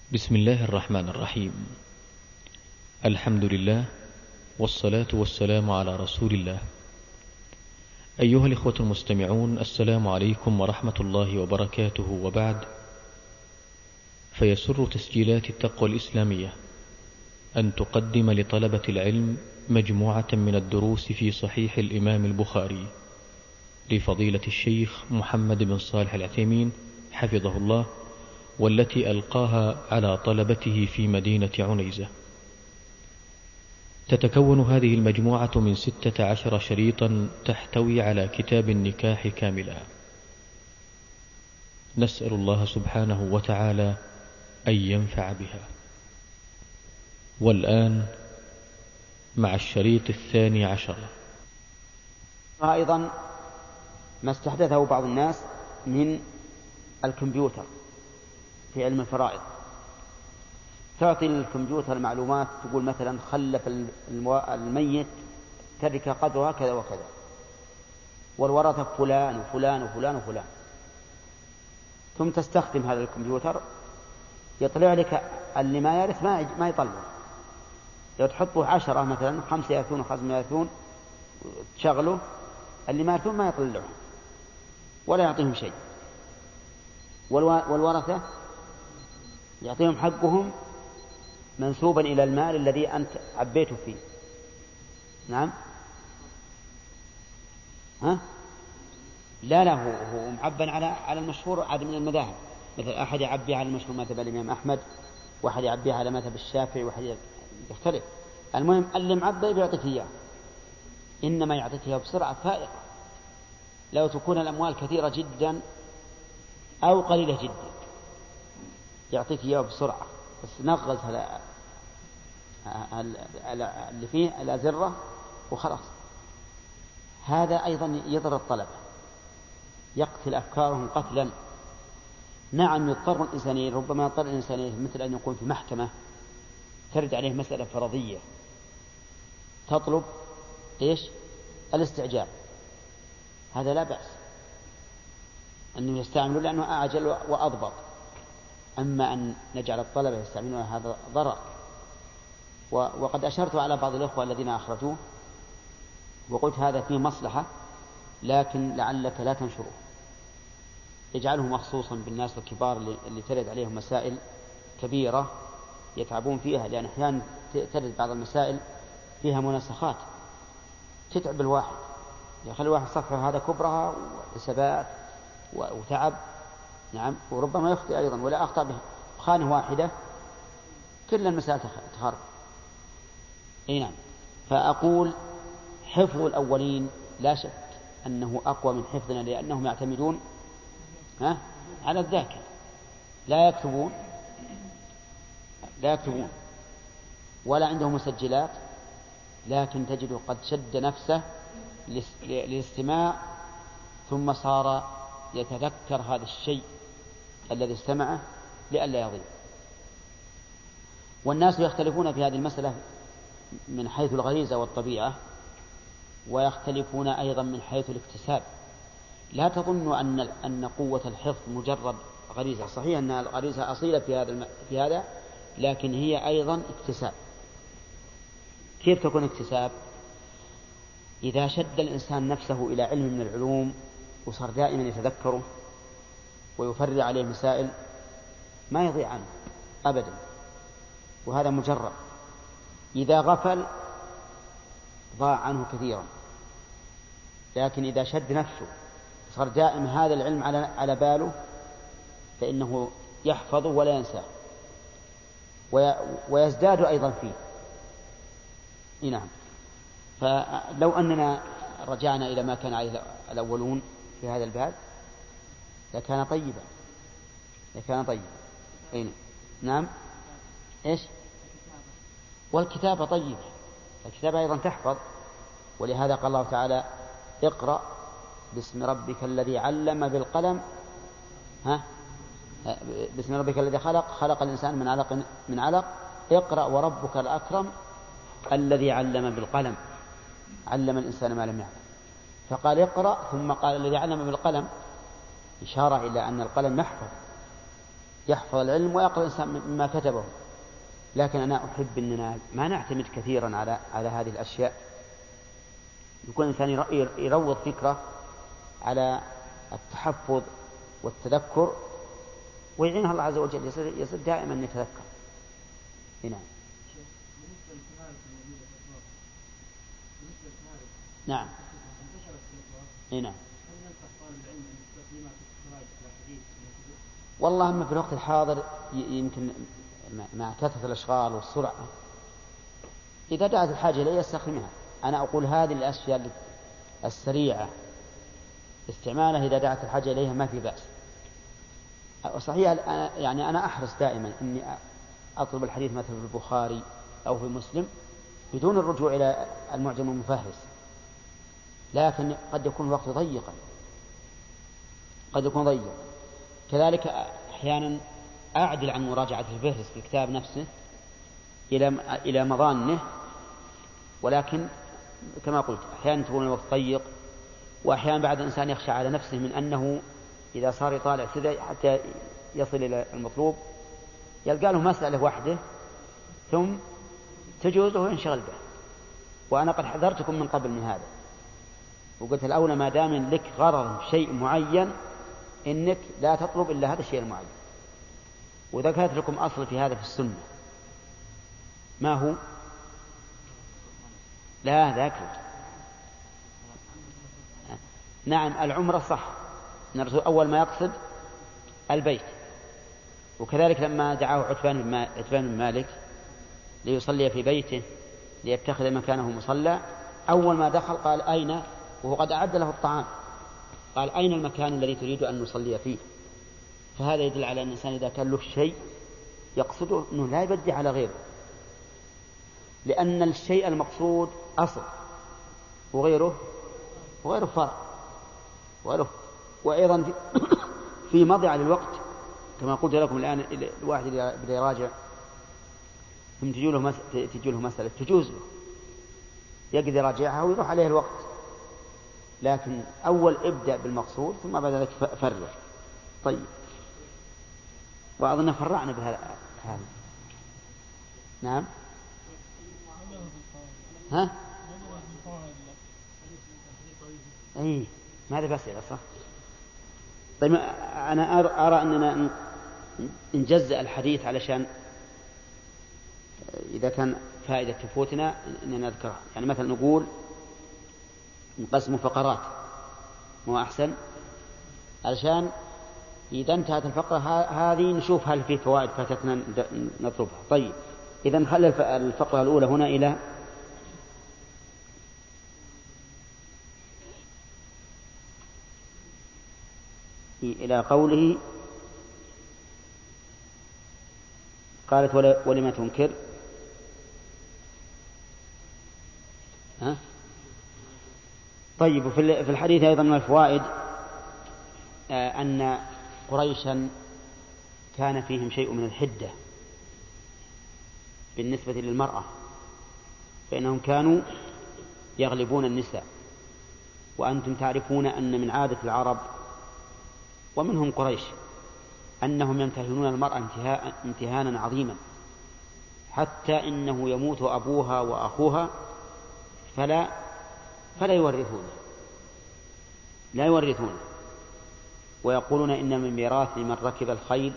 بسم الله الرحمن الرحيم. الحمد لله والصلاة والسلام على رسول الله. أيها الإخوة المستمعون، السلام عليكم ورحمة الله وبركاته، وبعد، فيسر تسجيلات التقوى الإسلامية أن تقدم لطلبة العلم مجموعة من الدروس في صحيح الإمام البخاري لفضيلة الشيخ محمد بن صالح العثيمين حفظه الله، والتي ألقاها على طلبته في مدينة عنيزة. تتكون هذه المجموعة من 16 شريطا تحتوي على كتاب النكاح كاملا. نسأل الله سبحانه وتعالى أن ينفع بها. والآن مع الشريط 12. أيضا ما استحدثه بعض الناس من الكمبيوتر في علم الفرائض. تعطي الكمبيوتر معلومات، تقول مثلا خلف الميت ترك قدرها كذا وكذا، والورثة فلان وفلان وفلان وفلان، ثم تستخدم هذا الكمبيوتر يطلع لك اللي ما يرث ما يطلع. لو تحطه 10 مثلا 5 يرثون و5 يرثون تشغله، اللي ما يرثون ما يطلعهم ولا يعطيهم شيء، والورثة يعطيهم حقهم منسوبا إلى المال الذي أنت عبيته فيه. نعم. لا هو معبا على المشهور عاد من المذاهب، مثل أحد يعبي على المشهور مذهب الإمام أحمد، واحد يعبي على مذهب الشافعي، واحد يختلف. المهم اللي معبي بيعطيك إياه، إنما يعطيك إياه بسرعة فائقة. لو تكون الأموال كثيرة جدا أو قليلة جدا يعطيك إياه بسرعة، بس نغز اللي فيه الأزرة وخلاص. هذا أيضا يضر الطلبة، يقتل أفكارهم قتلا. نعم يضطر الإنسان، ربما يضطر الإنسان مثل أن يكون في محكمة ترد عليه مسألة فرضية تطلب الاستعجال، هذا لا بأس أنه يستعملوا لأنه أعجل وأضبط. أما أن نجعل الطلبة يستعملون هذا ضرر. وقد أشرت على بعض الأخوة الذين أخرجوه وقلت هذا فيه مصلحة، لكن لعلك لا تنشره، اجعله مخصوصا بالناس الكبار اللي ترد عليهم مسائل كبيرة يتعبون فيها، لأن أحيانا ترد بعض المسائل فيها مناسخات تتعب الواحد، يخلي الواحد صفحة هذا كبرها وحسابات وتعب. نعم. وربما يخطئ أيضا، ولا أخطأ بخانة واحدة كل المسائل تخرب. نعم. فأقول حفظ الأولين لا شك أنه أقوى من حفظنا، لأنهم يعتمدون على الذاكرة، لا يكتبون ولا عندهم مسجلات، لكن تجد قد شد نفسه للاستماع، ثم صار يتذكر هذا الشيء الذي استمعه لئلا يضيع. والناس يختلفون في هذه المسألة من حيث الغريزة والطبيعة، ويختلفون أيضا من حيث الاكتساب. لا تظنوا أن قوة الحفظ مجرد غريزة، صحيح أن الغريزة أصيلة في هذا، لكن هي أيضا اكتساب. كيف تكون اكتساب؟ إذا شد الإنسان نفسه إلى علم من العلوم وصار دائما يتذكره ويفرع عليه مسائل ما يضيع عنه أبدا، وهذا مجرد. إذا غفل ضاع عنه كثيرا، لكن إذا شد نفسه صار دائما هذا العلم على باله فإنه يحفظه ولا ينساه ويزداد أيضا فيه. نعم. فلو أننا رجعنا إلى ما كان عليه الأولون في هذا الباب لكان طيبا. نعم. والكتابة طيبة، الكتابة أيضا تحفظ، ولهذا قال الله تعالى: اقرأ باسم ربك الذي علم بالقلم. باسم ربك الذي خلق الإنسان من علق اقرأ وربك الأكرم الذي علم بالقلم، علم الإنسان ما لم يعلم. فقال اقرأ ثم قال الذي علم بالقلم، إشارة إلى أن القلم يحفظ، يحفظ العلم ويقرأ الإنسان مما كتبه. لكن أنا أحب أننا ما نعتمد كثيرا على هذه الأشياء. يكون الإنسان يروض فكرة على التحفظ والتذكر، ويعينها الله عز وجل يصير دائما يتذكر. نعم. نعم. نعم. والله أما في الوقت الحاضر يمكن مع كثرة الأشغال والسرعة إذا دعت الحاجة إليه يستخدمها. أنا أقول هذه الأشياء السريعة استعمالها إذا دعت الحاجة إليها ما في بأس. صحيح يعني أنا أحرص دائما أني أطلب الحديث مثلا في البخاري أو في مسلم بدون الرجوع إلى المعجم المفهرس، لكن قد يكون الوقت ضيقا، قد يكون ضيق. كذلك أحيانا أعدل عن مراجعة الفهرس في الكتاب نفسه إلى مظانه، ولكن كما قلت أحيانا تكون الوقت ضيق، وأحيانا بعد الإنسان يخشى على نفسه من أنه إذا صار يطالع كذا حتى يصل إلى المطلوب يلقى له مسألة واحدة ثم تجوزه وينشغل به. وأنا قد حذرتكم من قبل من هذا، وقلت الأولى ما دام لك غرض شيء معين إنك لا تطلب إلا هذا الشيء المعين. وذكرت لكم أصل في هذا في السنة. ما هو؟ لا ذاكر. نعم العمرة صح، نرسل أول ما يقصد البيت. وكذلك لما دعاه عتبان بن مالك ليصلي في بيته ليتخذ مكانه مصلى، أول ما دخل قال أين، وهو قد أعد له الطعام، قال أين المكان الذي تريد أن نصلي فيه. فهذا يدل على أن الإنسان إذا كان له شيء يقصده أنه لا يبدي على غيره، لأن الشيء المقصود أصل وغيره فرع وأيضا في مضيعة للوقت كما قلت لكم الآن. الواحد بدأ يراجع ثم تجي له مسألة تجوز له يقدر يراجعها ويروح عليه الوقت، لكن أول ابدأ بالمقصود ثم بعد ذلك فرع. طيب، وأظن فرعنا بهذا. نعم. ها؟ أي ماذا بس يا صح. طيب أنا أرى أننا نجزأ الحديث علشان إذا كان فائدة تفوتنا أننا نذكرها. يعني مثلا نقول نقسم فقرات، مو أحسن؟ علشان إذا انتهت الفقرة هذه نشوف هل في فوائد فاتتنا نطلبها. طيب إذا نخلي الفقرة الأولى هنا إلى قوله قالت ولم تنكر. طيب في الحديث أيضا من الفوائد أن قريشا كان فيهم شيء من الحدة بالنسبة للمرأة، فإنهم كانوا يغلبون النساء. وأنتم تعرفون أن من عادة العرب ومنهم قريش أنهم يمتهنون المرأة امتهانا عظيما، حتى إنه يموت أبوها وأخوها فلا يورثونه، لا يورثونه، ويقولون إن من ميراث من ركب الخيل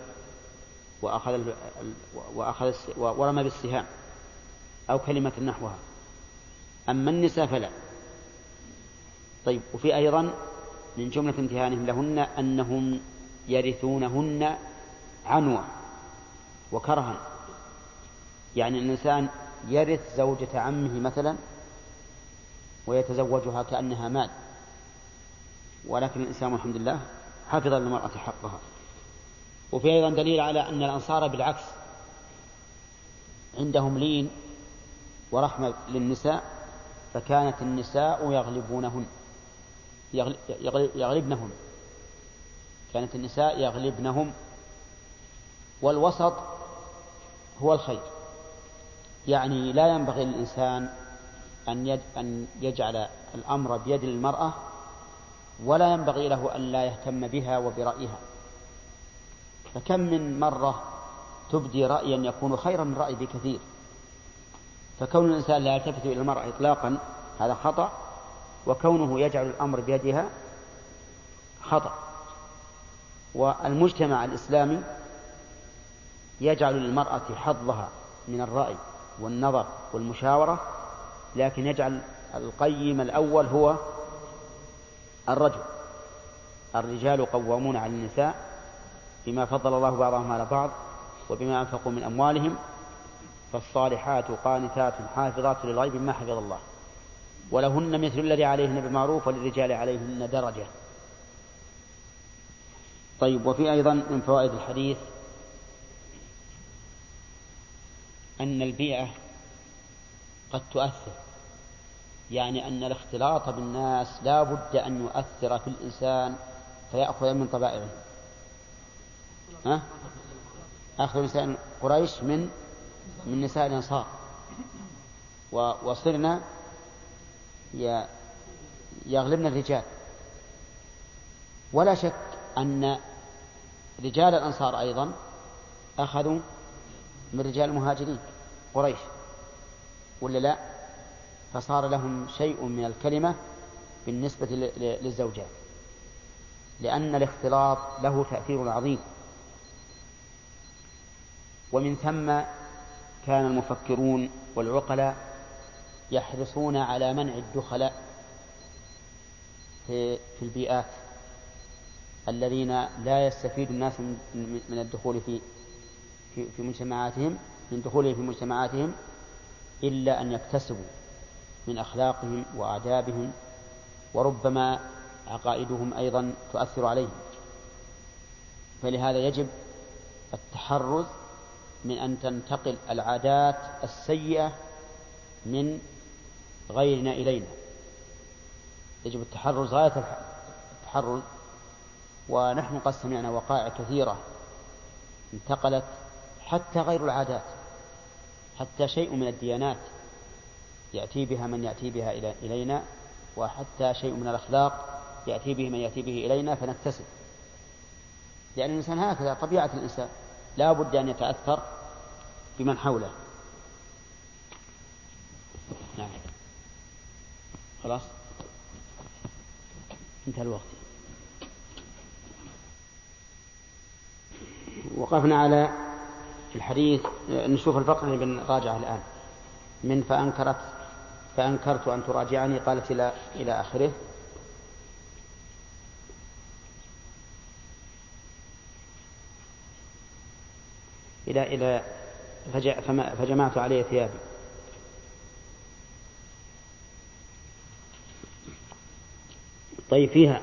وأخذ ورمى بالسهام أو كلمة نحوها، أما النساء فلا. طيب، وفي أيضا من جملة امتهانهم لهن أنهم يرثونهن عنوة وكرها، يعني الإنسان يرث زوجة عمه مثلا ويتزوجها كأنها مال، ولكن الإنسان الحمد لله حفظ للمرأة حقها. وفي أيضا دليل على أن الأنصار بالعكس عندهم لين ورحمة للنساء، فكانت النساء يغلبنهم، كانت النساء يغلبنهم. والوسط هو الخير، يعني لا ينبغي للإنسان أن يجعل الأمر بيد المرأة، ولا ينبغي له أن لا يهتم بها وبرأيها، فكم من مرة تبدي رأيا يكون خيرا من رأي بكثير. فكون الإنسان لا يلتفت إلى المرأة إطلاقا هذا خطأ، وكونه يجعل الأمر بيدها خطأ. والمجتمع الإسلامي يجعل للمرأة حظها من الرأي والنظر والمشاورة، لكن يجعل القيم الأول هو الرجل. الرجال قوامون على النساء بما فضل الله بعضهم على بعض وبما أنفقوا من أموالهم، فالصالحات قانتات حافظات للغيب ما حفظ الله، ولهن مثل الذي عليهن بالمعروف وللرجال عليهن درجة. طيب، وفي أيضا من فوائد الحديث أن البيئة قد تؤثر، يعني أن الاختلاط بالناس لا بد أن يؤثر في الإنسان فيأخذ من طبائعه. أخذ نساء قريش من نساء الأنصار، وصرنا يغلبنا الرجال. ولا شك أن رجال الأنصار أيضا أخذوا من رجال المهاجرين قريش، ولا لا؟ فصار لهم شيء من الكلمة بالنسبة للزوجات، لأن الاختلاط له تأثير عظيم. ومن ثم كان المفكرون والعقلاء يحرصون على منع الدخلاء في البيئات الذين لا يستفيد الناس من الدخول في مجتمعاتهم، من دخوله في مجتمعاتهم إلا أن يكتسبوا من أخلاقهم وآدابهم، وربما عقائدهم أيضا تؤثر عليهم. فلهذا يجب التحرز من أن تنتقل العادات السيئة من غيرنا إلينا. يجب التحرز غاية التحرز. ونحن قد سمعنا وقائع كثيرة انتقلت حتى غير العادات، حتى شيء من الديانات يأتي بها من يأتي بها إلينا، وحتى شيء من الأخلاق يأتي به من يأتي به إلينا فنكتسب. لأن الإنسان هكذا طبيعة الإنسان، لا بد أن يتأثر بمن حوله. نعم، خلاص انتهى الوقت. وقفنا على الحديث، نشوف الفقرة اللي بنراجعها الآن. من فأنكرت أن تراجعني قالت إلى آخره. إلى فجمعت علي ثيابي. طيب، فيها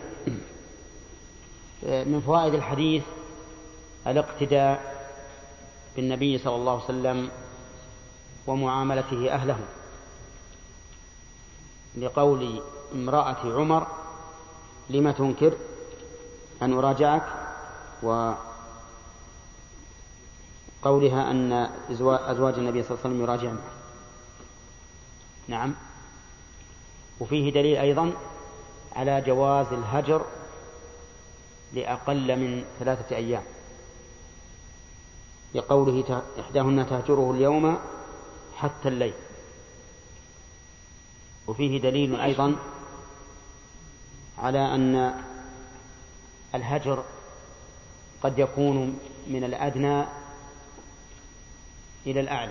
من فوائد الحديث الاقتداء بالنبي صلى الله عليه وسلم ومعاملته أهله، لقول امرأة عمر: لم تنكر أن أراجعك، وقولها أن أزواج النبي صلى الله عليه وسلم يراجعن. نعم. وفيه دليل أيضا على جواز الهجر لأقل من 3 أيام، لقوله: إحداهن تهجره اليوم حتى الليل. وفيه دليل أيضا على أن الهجر قد يكون من الأدنى إلى الأعلى،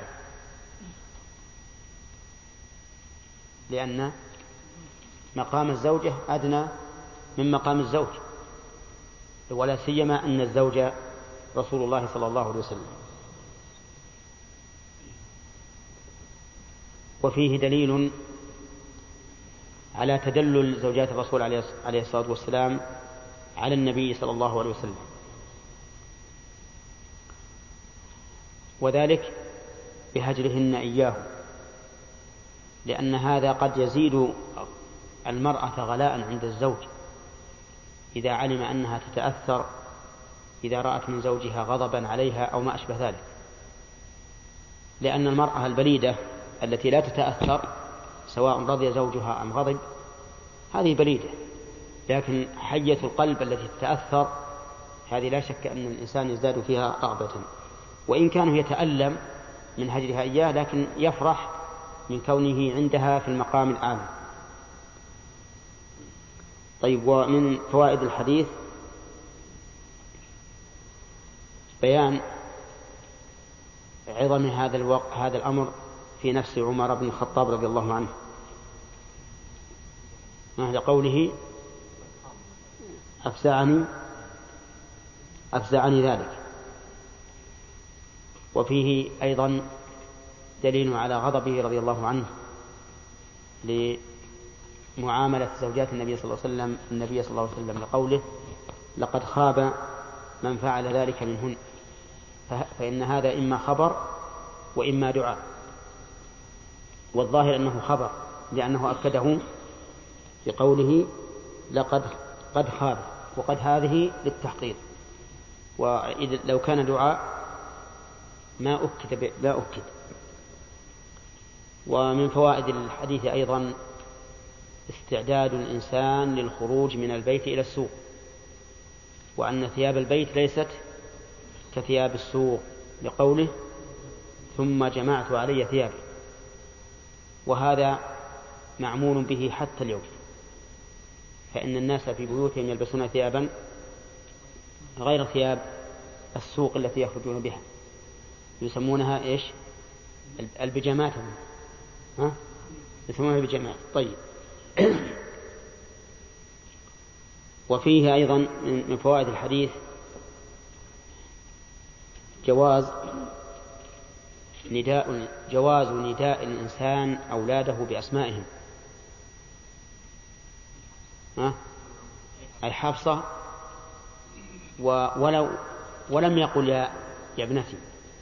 لأن مقام الزوجة أدنى من مقام الزوج، ولا سيما أن الزوج رسول الله صلى الله عليه وسلم. وفيه دليل على تدلل زوجات الرسول عليه الصلاة والسلام على النبي صلى الله عليه وسلم، وذلك بهجرهن إياه، لأن هذا قد يزيد المرأة غلاء عند الزوج إذا علم أنها تتأثر إذا رأت من زوجها غضبا عليها أو ما أشبه ذلك. لأن المرأة البليدة التي لا تتأثر سواء رضي زوجها أم غضب هذه بليدة، لكن حية القلب التي تتأثر هذه لا شك أن الإنسان يزداد فيها رغبة، وإن كان يتألم من هجرها إياه لكن يفرح من كونه عندها في المقام الأعلى. طيب، ومن فوائد الحديث بيان عظم هذا الأمر في نفس عمر بن الخطاب رضي الله عنه، مثل قوله أفزعني ذلك. وفيه أيضا دليل على غضبه رضي الله عنه لمعاملة زوجات النبي صلى الله عليه وسلم لقوله لقد خاب من فعل ذلك منهن، فإن هذا إما خبر وإما دعاء، والظاهر أنه خبر لأنه أكده بقوله قد خاب، وقد هذه للتحقيق، ولو كان دعاء ما أكد. ومن فوائد الحديث أيضا استعداد الإنسان للخروج من البيت إلى السوق، وأن ثياب البيت ليست كثياب السوق، لقوله ثم جمعت علي ثيابي، وهذا معمول به حتى اليوم، فإن الناس في بيوتهم يلبسون ثيابا غير ثياب السوق التي يخرجون بها، يسمونها إيش؟ البيجامات، يسمونها البيجامات. طيب. وفيه أيضا من فوائد الحديث جواز نداء الإنسان أولاده بأسمائهم، أي حفصة، ولم يقل يا ابنتي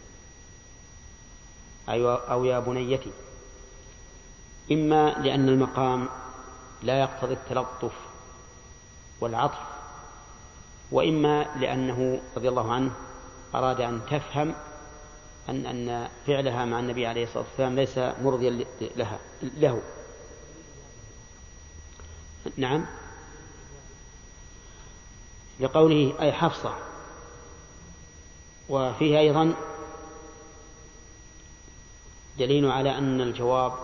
أو يا بنيتي، إما لأن المقام لا يقتضي التلطف والعطف، وإما لأنه رضي الله عنه أراد أن تفهم أن فعلها مع النبي عليه الصلاة والسلام ليس مرضيا له. نعم، لقوله أي حفصة. وفيه أيضا دليل على أن الجواب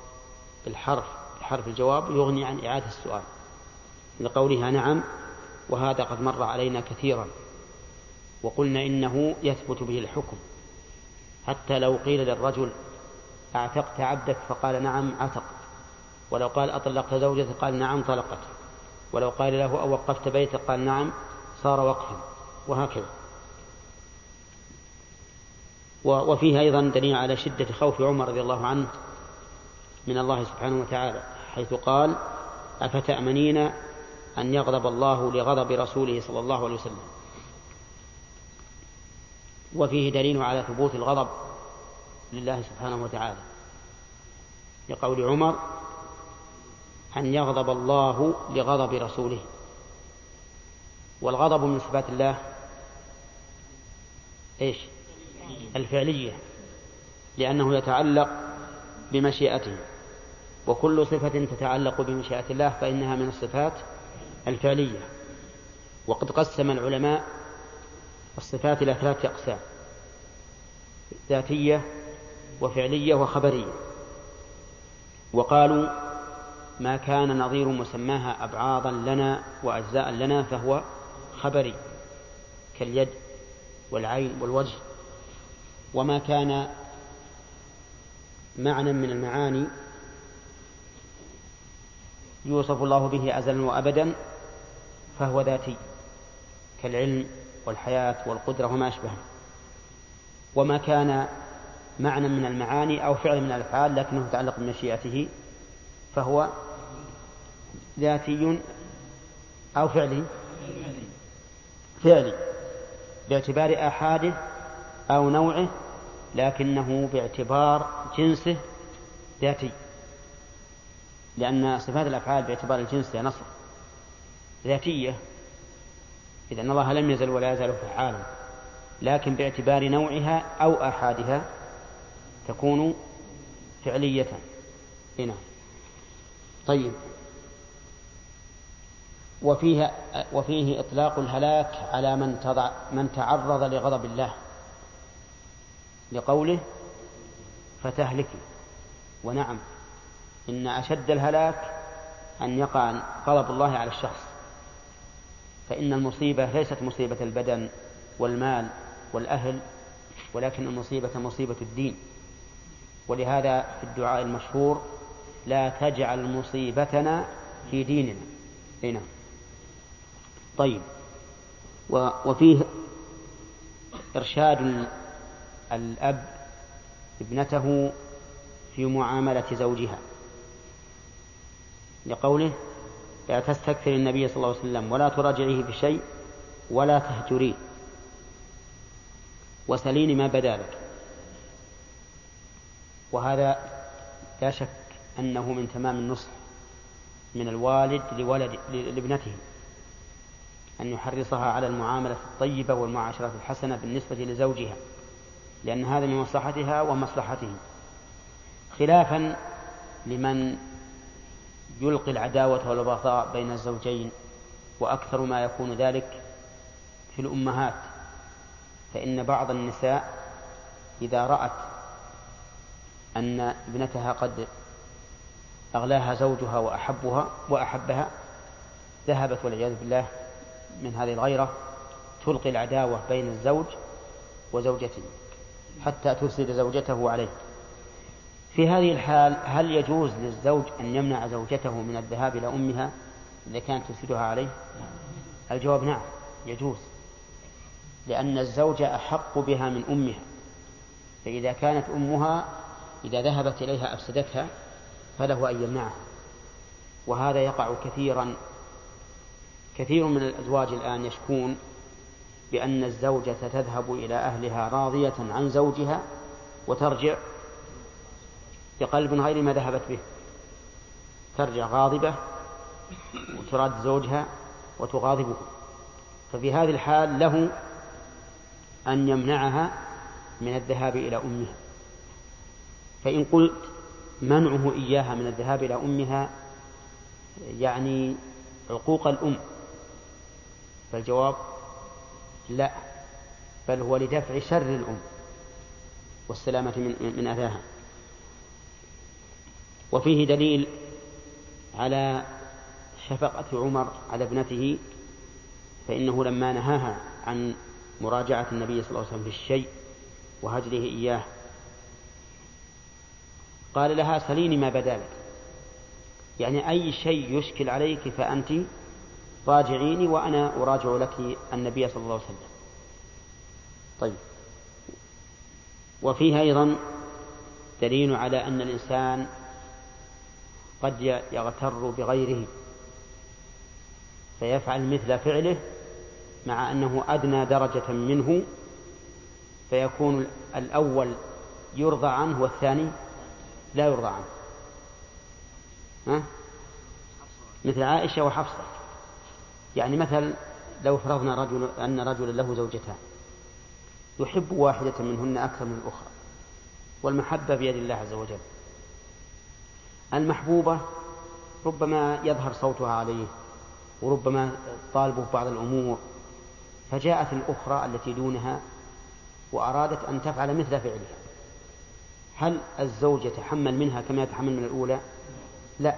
بحرف الجواب يغني عن إعادة السؤال، لقولها نعم، وهذا قد مر علينا كثيرا، وقلنا إنه يثبت به الحكم، حتى لو قيل للرجل أعتقت عبدك فقال نعم عتقت، ولو قال أطلقت زوجتك قال نعم طلقت، ولو قال له أو وقفت بيتك قال نعم صار وقفا، وهكذا. وفيه أيضا دليل على شدة خوف عمر رضي الله عنه من الله سبحانه وتعالى، حيث قال أفتأمنين أن يغضب الله لغضب رسوله صلى الله عليه وسلم. وفيه دليل على ثبوت الغضب لله سبحانه وتعالى، لقول عمر أن يغضب الله لغضب رسوله. والغضب من صفات الله إيش؟ الفعلية، لأنه يتعلق بمشيئته، وكل صفة تتعلق بمشيئة الله فإنها من الصفات الفعلية. وقد قسم العلماء الصفات إلى 3 أقسام: ذاتية وفعلية وخبرية. وقالوا ما كان نظير مسماها أبعاضا لنا وأجزاء لنا فهو خبري، كاليد والعين والوجه. وما كان معنى من المعاني يوصف الله به أزلا وأبدا فهو ذاتي، كالعلم والحياة والقدرة وما أشبهه. وما كان معنى من المعاني أو فعل من الأفعال لكنه يتعلق بمشيئته فهو ذاتي أو فعلي باعتبار آحاده أو نوعه، لكنه باعتبار جنسه ذاتي، لأن صفات الأفعال باعتبار الجنس يا نصر ذاتية، إذا أن الله لم يزل ولا يزال فعالا، لكن باعتبار نوعها أو آحادها تكون فعلية هنا. طيب، وفيه إطلاق الهلاك على من تعرض لغضب الله لقوله فتهلكي. ونعم، إن أشد الهلاك أن يقع غضب الله على الشخص، فإن المصيبة ليست مصيبة البدن والمال والأهل، ولكن المصيبة مصيبة الدين. ولهذا في الدعاء المشهور: لا تجعل مصيبتنا في ديننا. هنا طيب. وفيه إرشاد الأب ابنته في معاملة زوجها لقوله: لا تستكثر النبي صلى الله عليه وسلم ولا تراجعيه بشيء ولا تهجريه وسليني ما بدا لك. وهذا لا شك أنه من تمام النصح من الوالد لابنته، أن يحرصها على المعاملة الطيبة والمعاشرة الحسنة بالنسبة لزوجها، لأن هذا من مصلحتها ومصلحته، خلافا لمن يلقي العداوة والبغضاء بين الزوجين، وأكثر ما يكون ذلك في الأمهات. فإن بعض النساء إذا رأت أن ابنتها قد أغلاها زوجها وأحبها ذهبت والعياذ بالله من هذه الغيرة تلقي العداوة بين الزوج وزوجته حتى تفسد زوجته عليه. في هذه الحال هل يجوز للزوج أن يمنع زوجته من الذهاب إلى أمها إذا كانت تفسدها عليه؟ الجواب نعم، يجوز، لأن الزوج أحق بها من أمها، فإذا كانت أمها إذا ذهبت إليها أفسدتها فله أن يمنعها. وهذا يقع كثير من الأزواج الآن يشكون بأن الزوجة تذهب إلى أهلها راضية عن زوجها وترجع بقلب غير ما ذهبت به، ترجع غاضبة وتراد زوجها وتغاضبه. ففي هذه الحال له أن يمنعها من الذهاب إلى أمها. فإن قلت منعه إياها من الذهاب إلى أمها يعني عقوق الأم، فالجواب لا، بل هو لدفع شر الأم والسلامة من أذاها. وفيه دليل على شفقة عمر على ابنته، فإنه لما نهاها عن مراجعة النبي صلى الله عليه وسلم في الشيء وهجره إياه قال لها: سليني ما بدا لك، يعني أي شيء يشكل عليك فأنت راجعيني وأنا أراجع لك النبي صلى الله عليه وسلم. طيب. وفيه أيضا دليل على أن الإنسان قد يغتر بغيره فيفعل مثل فعله مع أنه أدنى درجة منه، فيكون الأول يرضى عنه والثاني لا يرضى عنه. مثل عائشة وحفصة. يعني مثل لو فرضنا أن رجلا له زوجتان يحب واحدة منهن أكثر من الأخرى، والمحبة بيد الله عز وجل. المحبوبة ربما يظهر صوتها عليه وربما طالبه بعض الأمور، فجاءت الأخرى التي دونها وأرادت أن تفعل مثل فعلها، هل الزوج يتحمل منها كما يتحمل من الأولى؟ لا،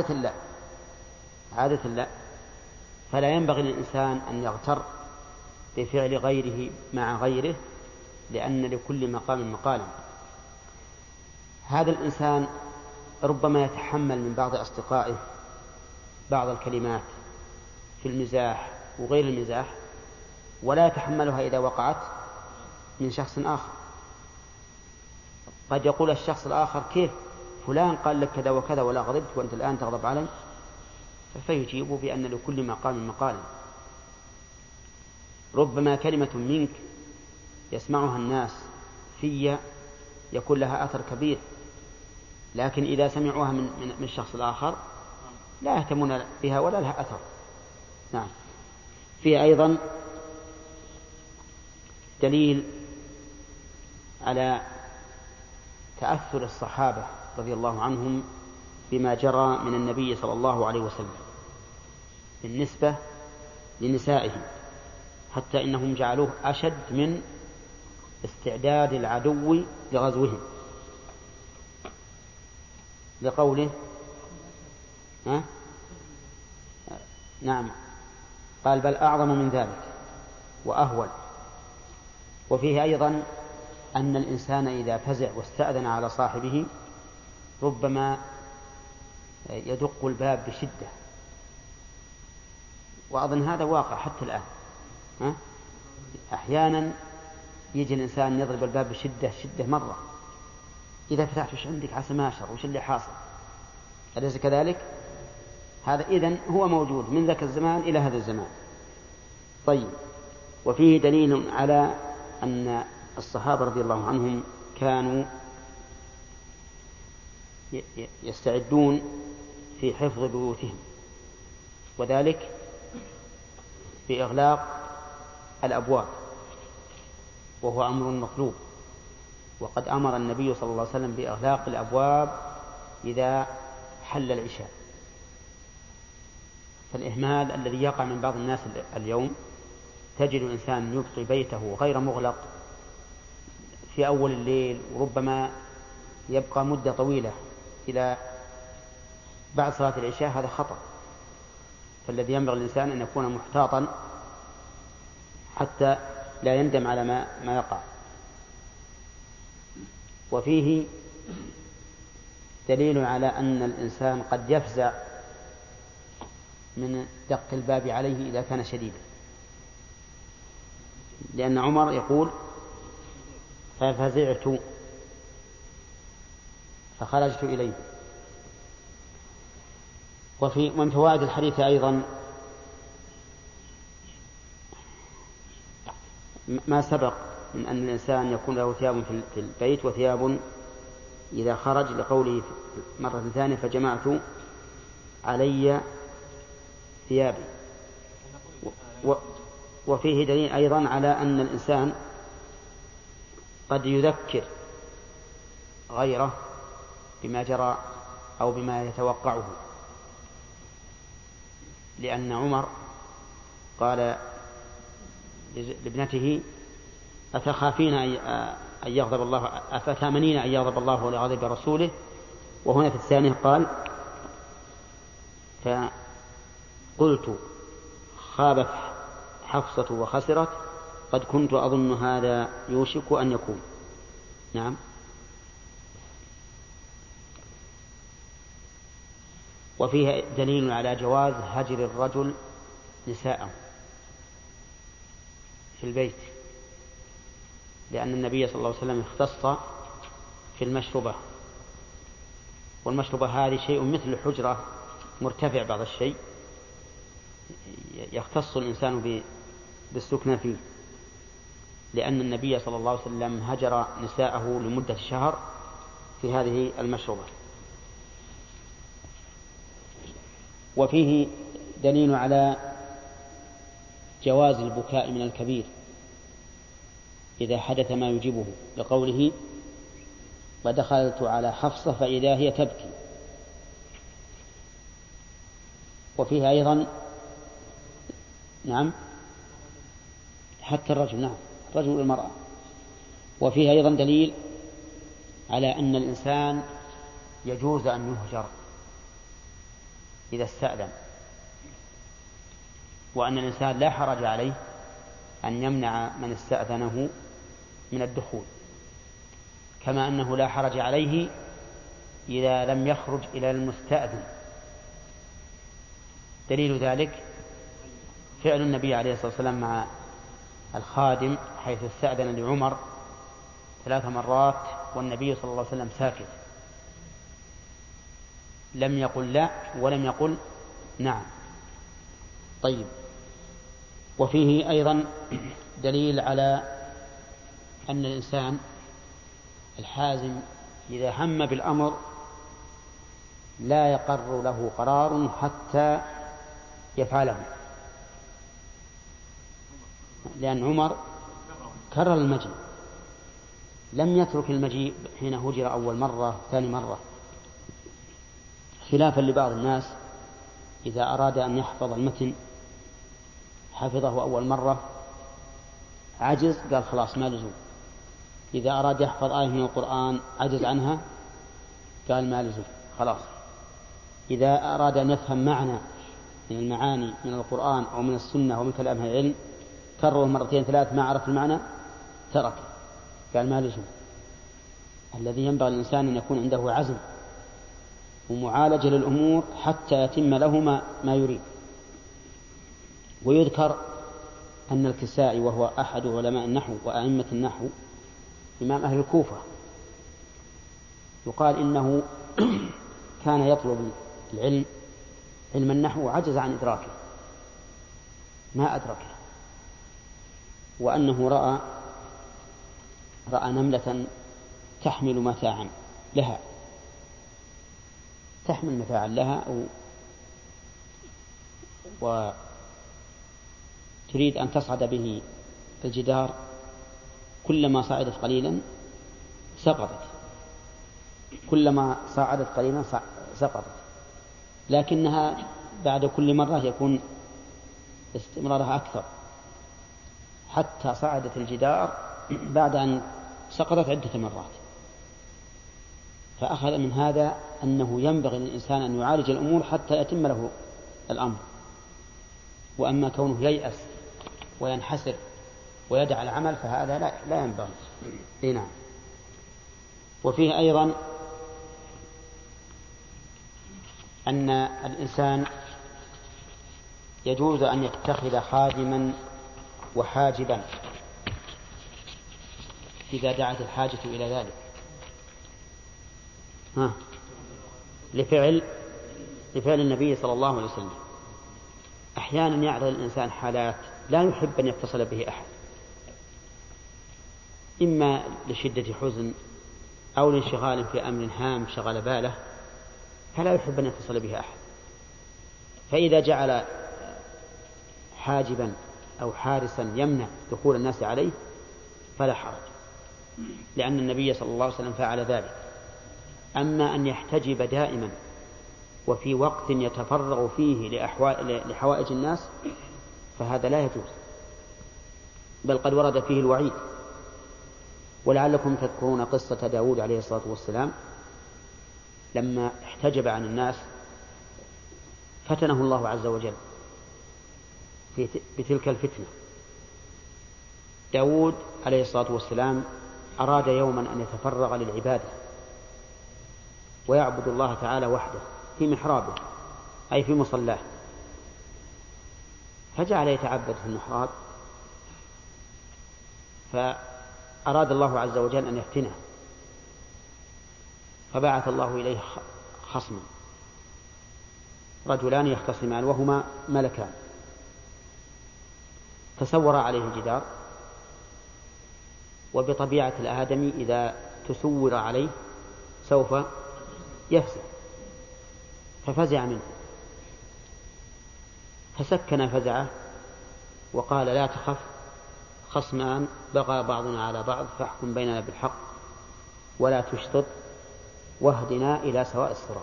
عادة لا. فلا ينبغي للإنسان أن يغتر بفعل غيره مع غيره، لأن لكل مقام مقالا. هذا الإنسان ربما يتحمل من بعض أصدقائه بعض الكلمات في المزاح وغير المزاح، ولا يتحملها إذا وقعت من شخص آخر. قد يقول الشخص الآخر: كيف فلان قال لك كذا وكذا ولا غضبت وأنت الآن تغضب علي؟ فيجيب بأن لكل مقام مقال. ربما كلمة منك يسمعها الناس في يكون لها أثر كبير، لكن إذا سمعوها من الشخص الآخر لا يهتمون بها ولا لها أثر. نعم. في أيضا دليل على تأثر الصحابة رضي الله عنهم بما جرى من النبي صلى الله عليه وسلم، بالنسبة لنسائهم، حتى إنهم جعلوه أشد من استعداد العدو لغزوهم، لقوله نعم قال بل أعظم من ذلك وأهول. وفيه أيضا أن الإنسان إذا فزع واستأذن على صاحبه ربما يدق الباب بشدة، وأظن هذا واقع حتى الآن. أحيانا يجي الإنسان يضرب الباب بشدة مرة، إذا فتحت وش عندك عسى ما أشر وش اللي حاصل، أليس كذلك؟ هذا إذن هو موجود من ذاك الزمان إلى هذا الزمان. طيب، وفيه دليل على أن الصحابة رضي الله عنهم كانوا يستعدون في حفظ بيوتهم، وذلك بإغلاق الأبواب، وهو أمر مطلوب، وقد أمر النبي صلى الله عليه وسلم بإغلاق الأبواب إذا حل العشاء. فالإهمال الذي يقع من بعض الناس اليوم، تجد الإنسان يبقي بيته غير مغلق في أول الليل، وربما يبقى مدة طويلة إلى بعد صلاة العشاء، هذا خطأ. فالذي ينبغي الإنسان أن يكون محتاطا حتى لا يندم على ما يقع. وفيه دليل على أن الإنسان قد يفزع من دق الباب عليه إذا كان شديدا، لأن عمر يقول ففزعت فخرجت إليه. ومن فوائد الحديث أيضا ما سبق من أن الإنسان يكون له ثياب في البيت وثياب إذا خرج، لقوله مرة ثانية فجمعت علي ثيابي. وفيه دليل أيضا على أن الإنسان قد يذكر غيره بما جرى أو بما يتوقعه، لأن عمر قال لابنته أتخافين أن يغضب الله، أفتامنين أن يغضب الله ولغضب رسوله؟ وهنا في الثانية قال فقلت خابت حفصة وخسرت قد كنت أظن هذا يوشك أن يكون. نعم. وفيه دليل على جواز هجر الرجل نساءه في البيت، لأن النبي صلى الله عليه وسلم اختص في المشربة، والمشربة هذه شيء مثل الحجرة مرتفع بعض الشيء، يختص الإنسان بالسكنة فيه، لأن النبي صلى الله عليه وسلم هجر نساءه لمدة شهر في هذه المشربة. وفيه دليل على جواز البكاء من الكبير إذا حدث ما يجيبه، لقوله ودخلت على حفصة فإذا هي تبكي. وفيه أيضا نعم حتى الرجل، نعم الرجل والمرأة. وفيه أيضا دليل على أن الإنسان يجوز أن يهجر إذا استأذن، وأن الإنسان لا حرج عليه أن يمنع من استأذنه من الدخول، كما أنه لا حرج عليه إذا لم يخرج إلى المستأذن. دليل ذلك فعل النبي عليه الصلاة والسلام مع الخادم، حيث استأذن لعمر 3 مرات والنبي صلى الله عليه وسلم ساكت، لم يقل لا ولم يقل نعم. طيب، وفيه أيضا دليل على أن الإنسان الحازم إذا هم بالأمر لا يقر له قرار حتى يفعله، لأن عمر كرر المجيء، لم يترك المجيء حين هجر أول مرة ثاني مرة، خلافا لبعض الناس إذا أراد أن يحفظ المتن حفظه أول مرة عجز قال خلاص ما لزوم. إذا أراد يحفظ آية من القرآن عجز عنها قال ما لزوم خلاص. إذا أراد أن يفهم معنى من المعاني من القرآن أو من السنة أو من كلام أهل العلم كرره مرتين ثلاث ما عرف المعنى تركه قال ما لزوم. الذي ينبغي الإنسان أن يكون عنده عزم ومعالجة للأمور حتى يتم له ما يريد. ويذكر أن الكسائي وهو أحد علماء النحو وأئمة النحو إمام أهل الكوفة يقال إنه كان يطلب العلم علم النحو وعجز عن إدراكه ما أدركه، وأنه رأى نملة تحمل متاعا لها وتريد أن تصعد به الجدار، كلما صعدت قليلا سقطت، لكنها بعد كل مرة يكون استمرارها أكثر حتى صعدت الجدار بعد أن سقطت عدة مرات. فأخذ من هذا أنه ينبغي للإنسان أن يعالج الأمور حتى يتم له الأمر، وأما كونه ييأس وينحسر ويدع العمل فهذا لا ينبغي. نعم. وفيه أيضا أن الإنسان يجوز أن يتخذ خادما وحاجبا إذا دعت الحاجة إلى ذلك لفعل النبي صلى الله عليه وسلم. أحيانا يعرض الإنسان حالات لا يحب أن يتصل به أحد، إما لشدة حزن أو لانشغال في أمر هام شغل باله فلا يحب أن يتصل به أحد، فإذا جعل حاجبا أو حارسا يمنع دخول الناس عليه فلا حرج، لأن النبي صلى الله عليه وسلم فعل ذلك. أما أن يحتجب دائما وفي وقت يتفرغ فيه لحوائج الناس فهذا لا يجوز، بل قد ورد فيه الوعيد. ولعلكم تذكرون قصة داود عليه الصلاة والسلام لما احتجب عن الناس فتنه الله عز وجل بتلك الفتنة. داود عليه الصلاة والسلام أراد يوما أن يتفرغ للعبادة ويعبد الله تعالى وحده في محرابه أي في مصلاه، فجعل يتعبد في المحراب، فأراد الله عز وجل أن يفتنه، فبعث الله إليه خصما رجلان يختصمان وهما ملكان، فسور عليه الجدار، وبطبيعة الآدمي إذا تسور عليه سوف يفزع، ففزع منه، فسكن فزعه وقال لا تخف خصمان بغى بعضنا على بعض فاحكم بيننا بالحق ولا تشطط واهدنا إلى سواء الصراط.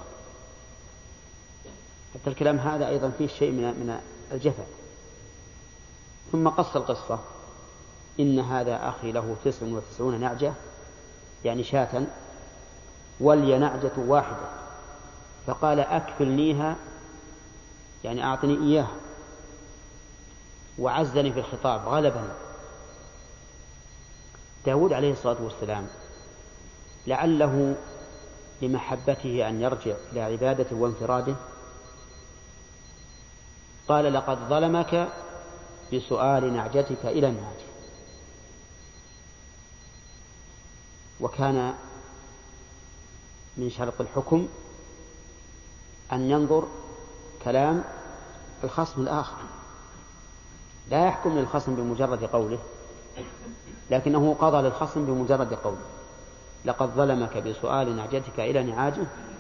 حتى الكلام هذا أيضا فيه شيء من الجفاء. ثم قص القصة: إن هذا أخي له 99 نعجة يعني شاة ولي نعجة واحدة، فقال أكفلنيها يعني أعطني إياها، وعزني في الخطاب غلبني. داود عليه الصلاة والسلام لعله لمحبته أن يرجع إلى عبادته وانفراده قال لقد ظلمك بسؤال نعجتك إلى النعجة. وكان من شرط الحكم أن ينظر كلام الخصم الآخر، لا يحكم للخصم بمجرد قوله، لكنه قضى للخصم بمجرد قوله لقد ظلمك بسؤال نعجتك إلى نعاجه.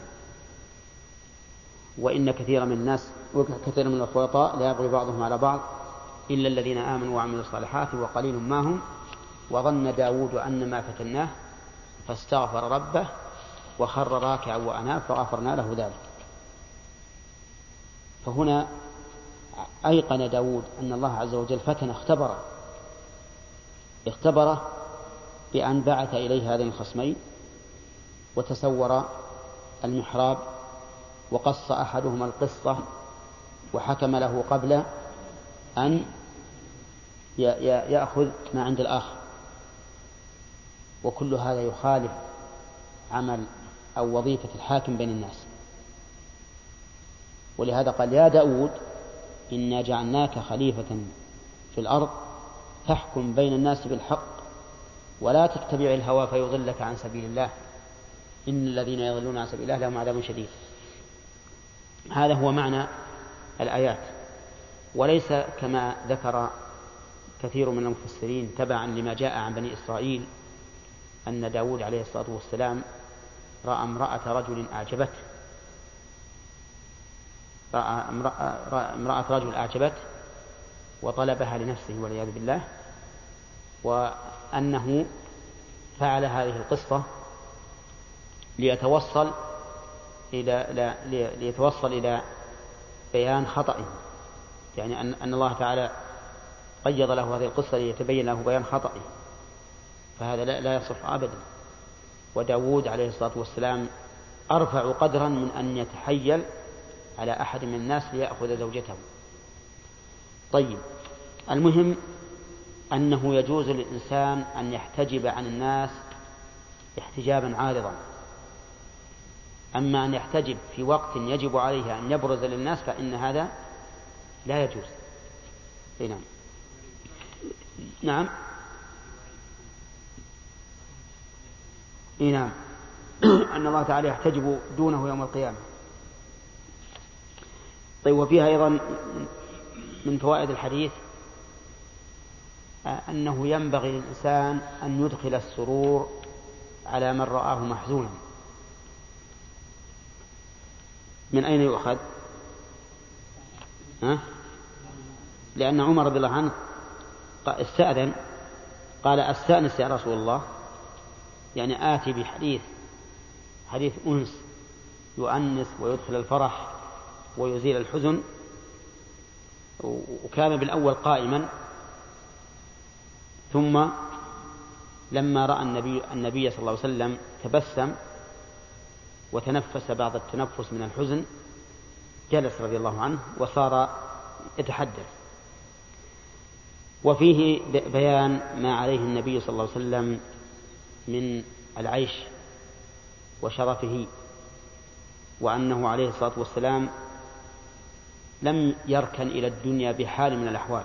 وإن كثير من الناس وكثير من الخلطاء لا يبغي بعضهم على بعض إلا الذين آمنوا وعملوا الصالحات وقليل ما هم وظن داود أن ما فتناه فاستغفر ربه وخر راكعا وأناب فغفرنا له ذلك. فهنا أيقن داود أن الله عز وجل فتن اختبره بأن بعث إليه هذين الخصمين وتسور المحراب وقص أحدهما القصة وحكم له قبل أن يأخذ ما عند الآخر، وكل هذا يخالف عمل أو وظيفة الحاكم بين الناس. ولهذا قال: يا داود إنا جعلناك خليفة في الأرض فاحكم بين الناس بالحق ولا تتبع الهوى فيضلك عن سبيل الله إن الذين يضلون عن سبيل الله لهم عذاب شديد. هذا هو معنى الآيات، وليس كما ذكر كثير من المفسرين تبعا لما جاء عن بني إسرائيل أن داود عليه الصلاة والسلام رأى امرأة رجل أعجبته وطلبها لنفسه والعياذ بالله، وأنه فعل هذه القصة ليتوصل إلى بيان خطئه، يعني أن الله تعالى قيض له هذه القصة ليتبين له بيان خطئه، فهذا لا يصح أبدا. وداود عليه الصلاة والسلام أرفع قدرا من أن يتحيل على أحد من الناس ليأخذ زوجته. طيب، المهم أنه يجوز للإنسان أن يحتجب عن الناس احتجابا عارضا، أما أن يحتجب في وقت يجب عليه أن يبرز للناس فإن هذا لا يجوز. نعم. نعم. نعم. أن الله تعالى يحتجب دونه يوم القيامة. طيب، وفيها أيضا من فوائد الحديث أنه ينبغي للإنسان أن يدخل السرور على من رآه محزونا. من أين يؤخذ؟ لأن عمر رضي الله عنه استأذن، قال: أستأنس يا رسول الله، يعني آتي حديث أنس يؤنس ويدخل الفرح ويزيل الحزن. وكان بالأول قائما، ثم لما رأى النبي صلى الله عليه وسلم تبسم وتنفس بعض التنفس من الحزن جلس رضي الله عنه وصار يتحدث. وفيه بيان ما عليه النبي صلى الله عليه وسلم من العيش وشرفه، وأنه عليه الصلاة والسلام لم يركن إلى الدنيا بحال من الأحوال،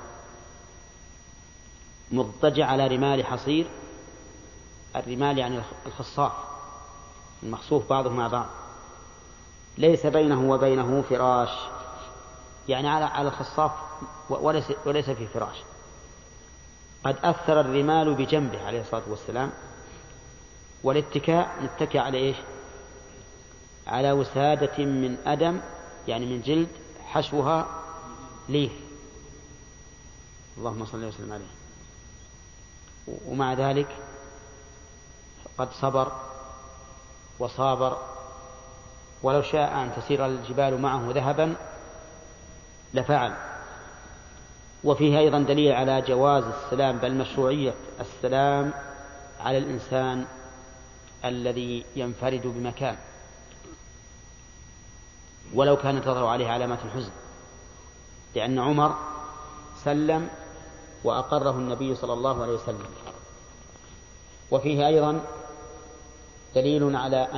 مضطجع على رمال حصير. الرمال يعني الخصاف المخصوف بعضه مع بعض، ليس بينه وبينه فراش، يعني على الخصاف وليس في فراش. قد أثر الرمال بجنبه عليه الصلاة والسلام، والاتكاء نتكى على إيش؟ على وسادة من أدم، يعني من جلد حشوها ليف، اللهم صل وسلم عليه. ومع ذلك قد صبر وصابر، ولو شاء أن تسير الجبال معه ذهبا لفعل. وفيه أيضا دليل على جواز السلام، بل مشروعية السلام على الإنسان الذي ينفرد بمكان ولو كانت تظهر عليه علامات الحزن، لأن عمر سلم وأقره النبي صلى الله عليه وسلم. وفيه أيضا دليل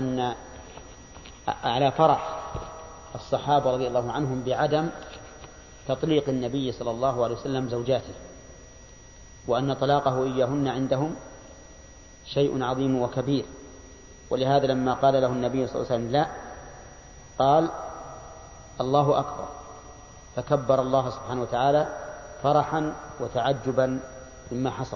على فرح الصحابة رضي الله عنهم بعدم تطليق النبي صلى الله عليه وسلم زوجاته، وأن طلاقه إياهن عندهم شيء عظيم وكبير. ولهذا لما قال له النبي صلى الله عليه وسلم لا، قال: الله أكبر، فكبر الله سبحانه وتعالى فرحا وتعجبا مما حصل.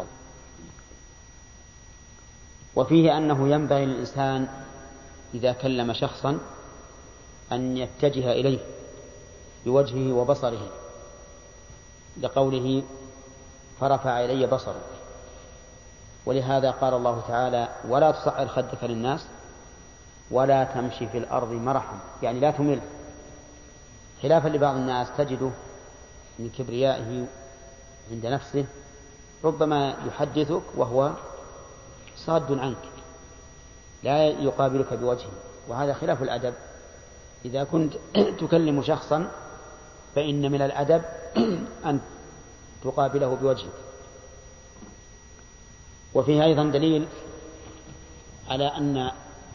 وفيه أنه ينبغي للإنسان إذا كلم شخصا أن يتجه إليه بوجهه وبصره، لقوله: فرفع إلي بصره. ولهذا قال الله تعالى: ولا تصعر خدك للناس ولا تمشي في الأرض مرحا، يعني لا تمل. خلافا لبعض الناس تجده من كبريائه عند نفسه ربما يحدثك وهو صاد عنك لا يقابلك بوجهه، وهذا خلاف الأدب. إذا كنت تكلم شخصا فإن من الأدب أن تقابله بوجهك. وفيه أيضا دليل على أن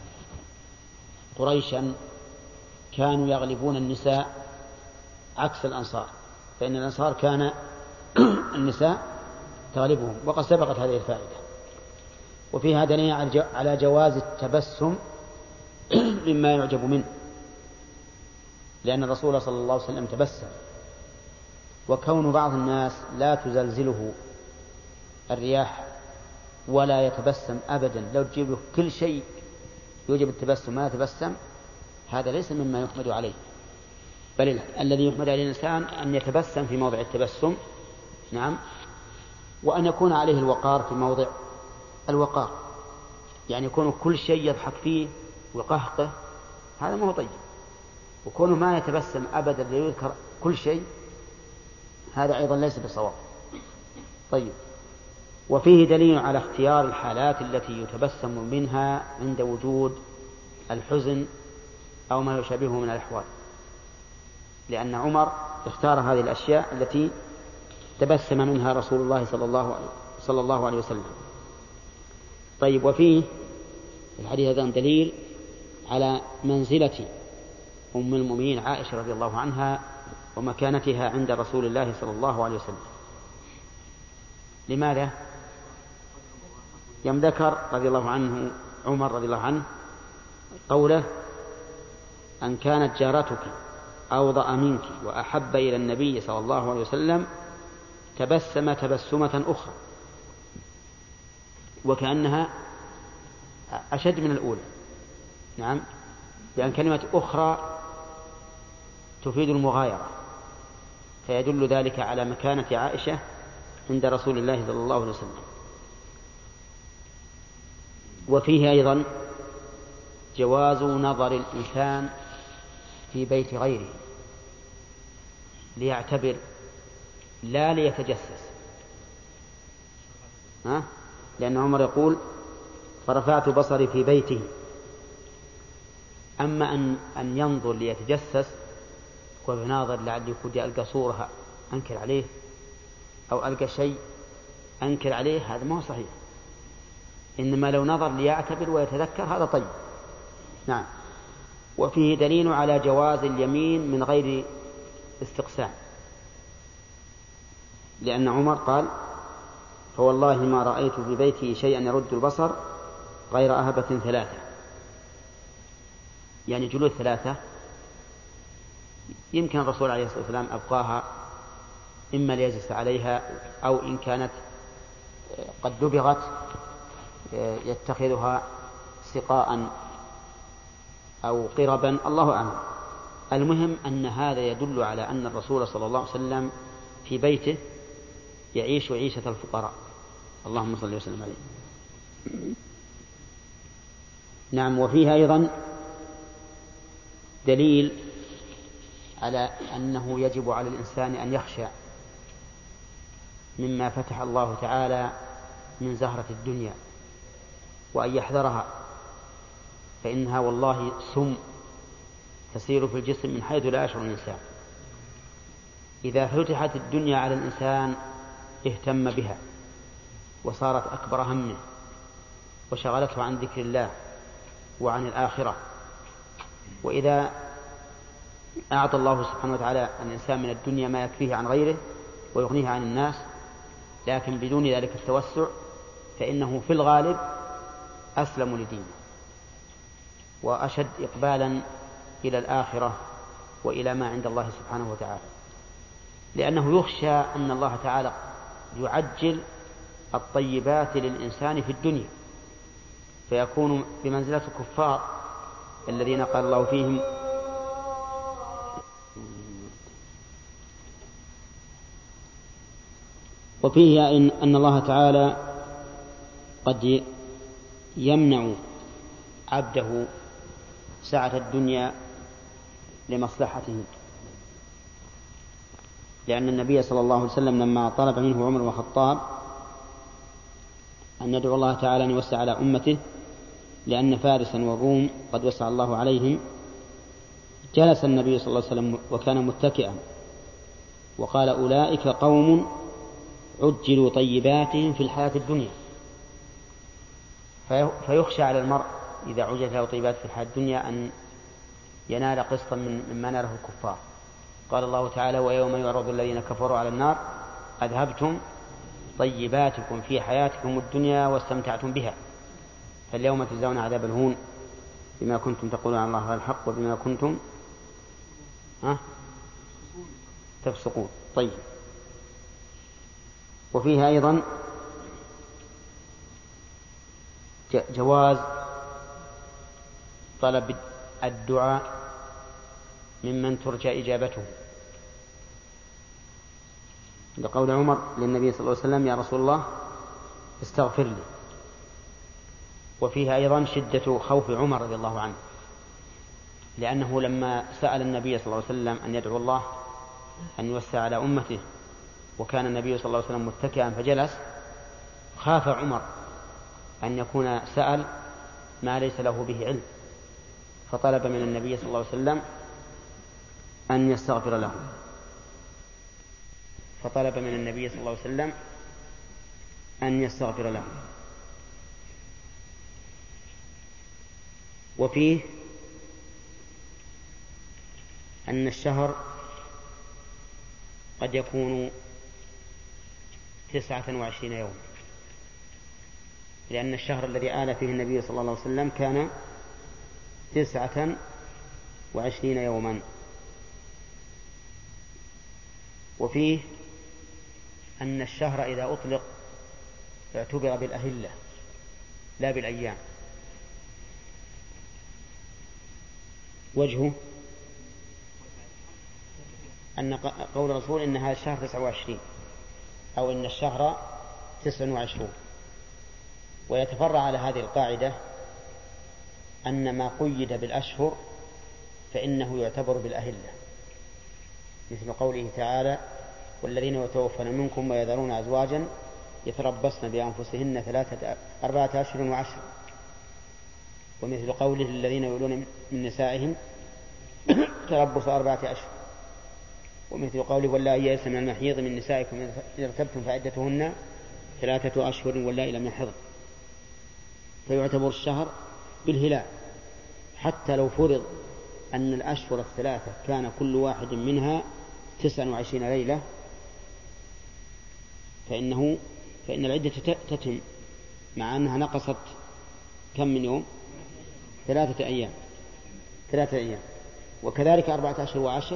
قريشا كانوا يغلبون النساء عكس الأنصار، فإن الأنصار كان النساء تغلبهم، وقد سبقت هذه الفائدة. وفيها دليل على جواز التبسم مما يعجب منه، لأن الرسول صلى الله عليه وسلم تبسم. وكون بعض الناس لا تزلزله الرياح ولا يتبسم أبدا، لو تجيب له كل شيء يوجب التبسم ما يتبسم، هذا ليس مما يحمد عليه، بل الذي يحمد عليه الإنسان أن يتبسم في موضع التبسم، نعم، وأن يكون عليه الوقار في موضع الوقار، يعني يكون كل شيء يضحك فيه وقهقه، هذا ما هو طيب. وكونه ما يتبسم أبدا ليذكر كل شيء، هذا أيضا ليس بصواب. طيب. وفيه دليل على اختيار الحالات التي يتبسم منها عند وجود الحزن أو ما يشابهه من الأحوال، لأن عمر اختار هذه الأشياء التي تبسم منها رسول الله صلى الله عليه وسلم. طيب. وفيه الحديث هذا دليل على منزلة أم المؤمنين عائشة رضي الله عنها ومكانتها عند رسول الله صلى الله عليه وسلم. لماذا؟ يوم ذكر رضي الله عنه عمر رضي الله عنه قوله: أن كانت جارتك أوضأ منك وأحب إلى النبي صلى الله عليه وسلم تبسم تبسمة أخرى، وكأنها أشد من الأولى. نعم، لأن كلمة أخرى تفيد المغايرة، فيدل ذلك على مكانة عائشة عند رسول الله صلى الله عليه وسلم. وفيه أيضا جواز نظر الإنسان في بيت غيره ليعتبر لا ليتجسس، لأن عمر يقول: فرفعت بصري في بيته. أما أن ينظر ليتجسس ويناظر لعلي يكون ألقى صورها أنكر عليه أو ألقى شيء أنكر عليه، هذا ما هو صحيح. إنما لو نظر ليعتبر ويتذكر هذا طيب. نعم. وفيه دليل على جواز اليمين من غير استقسام، لأن عمر قال: فوالله ما رأيت في بيتي شيئا يرد البصر غير أهبة ثلاثة، يعني جلود ثلاثة. يمكن الرسول عليه الصلاة والسلام أبقاها إما ليجلس عليها أو إن كانت قد دبغت يتخذها سقاء أو قربا، الله أعلم. المهم أن هذا يدل على أن الرسول صلى الله عليه وسلم في بيته يعيش عيشة الفقراء، اللهم صل وسلم عليه. نعم. وفيها أيضا دليل على أنه يجب على الإنسان أن يخشى مما فتح الله تعالى من زهرة الدنيا، وأن يحذرها، فإنها والله سم تسير في الجسم من حيث لا يشعر الإنسان. إذا فتحت الدنيا على الإنسان اهتم بها وصارت أكبر همه وشغلته عن ذكر الله وعن الآخرة. وإذا أعطى الله سبحانه وتعالى الإنسان من الدنيا ما يكفيه عن غيره ويغنيه عن الناس، لكن بدون ذلك التوسع، فإنه في الغالب أسلم لدينه وأشد إقبالا إلى الآخرة وإلى ما عند الله سبحانه وتعالى، لأنه يخشى أن الله تعالى يعجل الطيبات للإنسان في الدنيا فيكون بمنزلة الكفار الذين قال الله فيهم: وفيه أن الله تعالى قد يمنع عبده سعة الدنيا لمصلحته، لأن النبي صلى الله عليه وسلم لما طلب منه عمر بن الخطاب أن يدعو الله تعالى أن يوسع على أمته لأن فارسا والروم قد وسع الله عليهم، جلس النبي صلى الله عليه وسلم وكان متكئا وقال: أولئك قوم عجلوا طيباتهم في الحياة الدنيا. فيخشى على المرء إذا عجلت له طيبات في الحياة الدنيا أن ينال قسطا مما ناله الكفار. قال الله تعالى: ويوم يعرض الذين كفروا على النار أذهبتم طيباتكم في حياتكم الدنيا واستمتعتم بها فاليوم تجزون عذاب الهون بما كنتم تقولون عن الله غير الحق وبما كنتم تفسقون. طيب. وفيها أيضا جواز طلب الدعاء ممن ترجى إجابته، لقول عمر للنبي صلى الله عليه وسلم: يا رسول الله استغفر لي. وفيها أيضا شدة خوف عمر رضي الله عنه، لأنه لما سأل النبي صلى الله عليه وسلم أن يدعو الله أن يوسع على أمته وكان النبي صلى الله عليه وسلم متكئا فجلس، خاف عمر أن يكون سأل ما ليس له به علم، فطلب من النبي صلى الله عليه وسلم أن يستغفر له. وفيه أن الشهر قد يكون 29 يوما، لأن الشهر الذي آل فيه النبي صلى الله عليه وسلم كان 29 يوما. وفيه أن الشهر إذا أطلق اعتبر بالأهلة لا بالأيام. وجهه أن قول الرسول إن هذا الشهر 29 أو إن الشهر 29، ويتفرع على هذه القاعدة أن ما قيد بالأشهر فإنه يعتبر بالأهلة، مثل قوله تعالى: والذين يتوفون منكم ويذرون أزواجا يتربصن بأنفسهن 4 أشهر وعشر، ومثل قوله: الذين يولون من نسائهم تربص 4 أشهر، ومثل قوله: واللائي يئسن من المحيض من نسائكم إذا ارتبتم فعدتهن 3 أشهر واللائي لم يحضن. فيعتبر الشهر بالهلال، حتى لو فرض أن الأشهر الثلاثة كان كل واحد منها 29 ليلة فإن العدة تتم، مع أنها نقصت كم من يوم؟ 3 أيام. وكذلك 4 أشهر وعشر،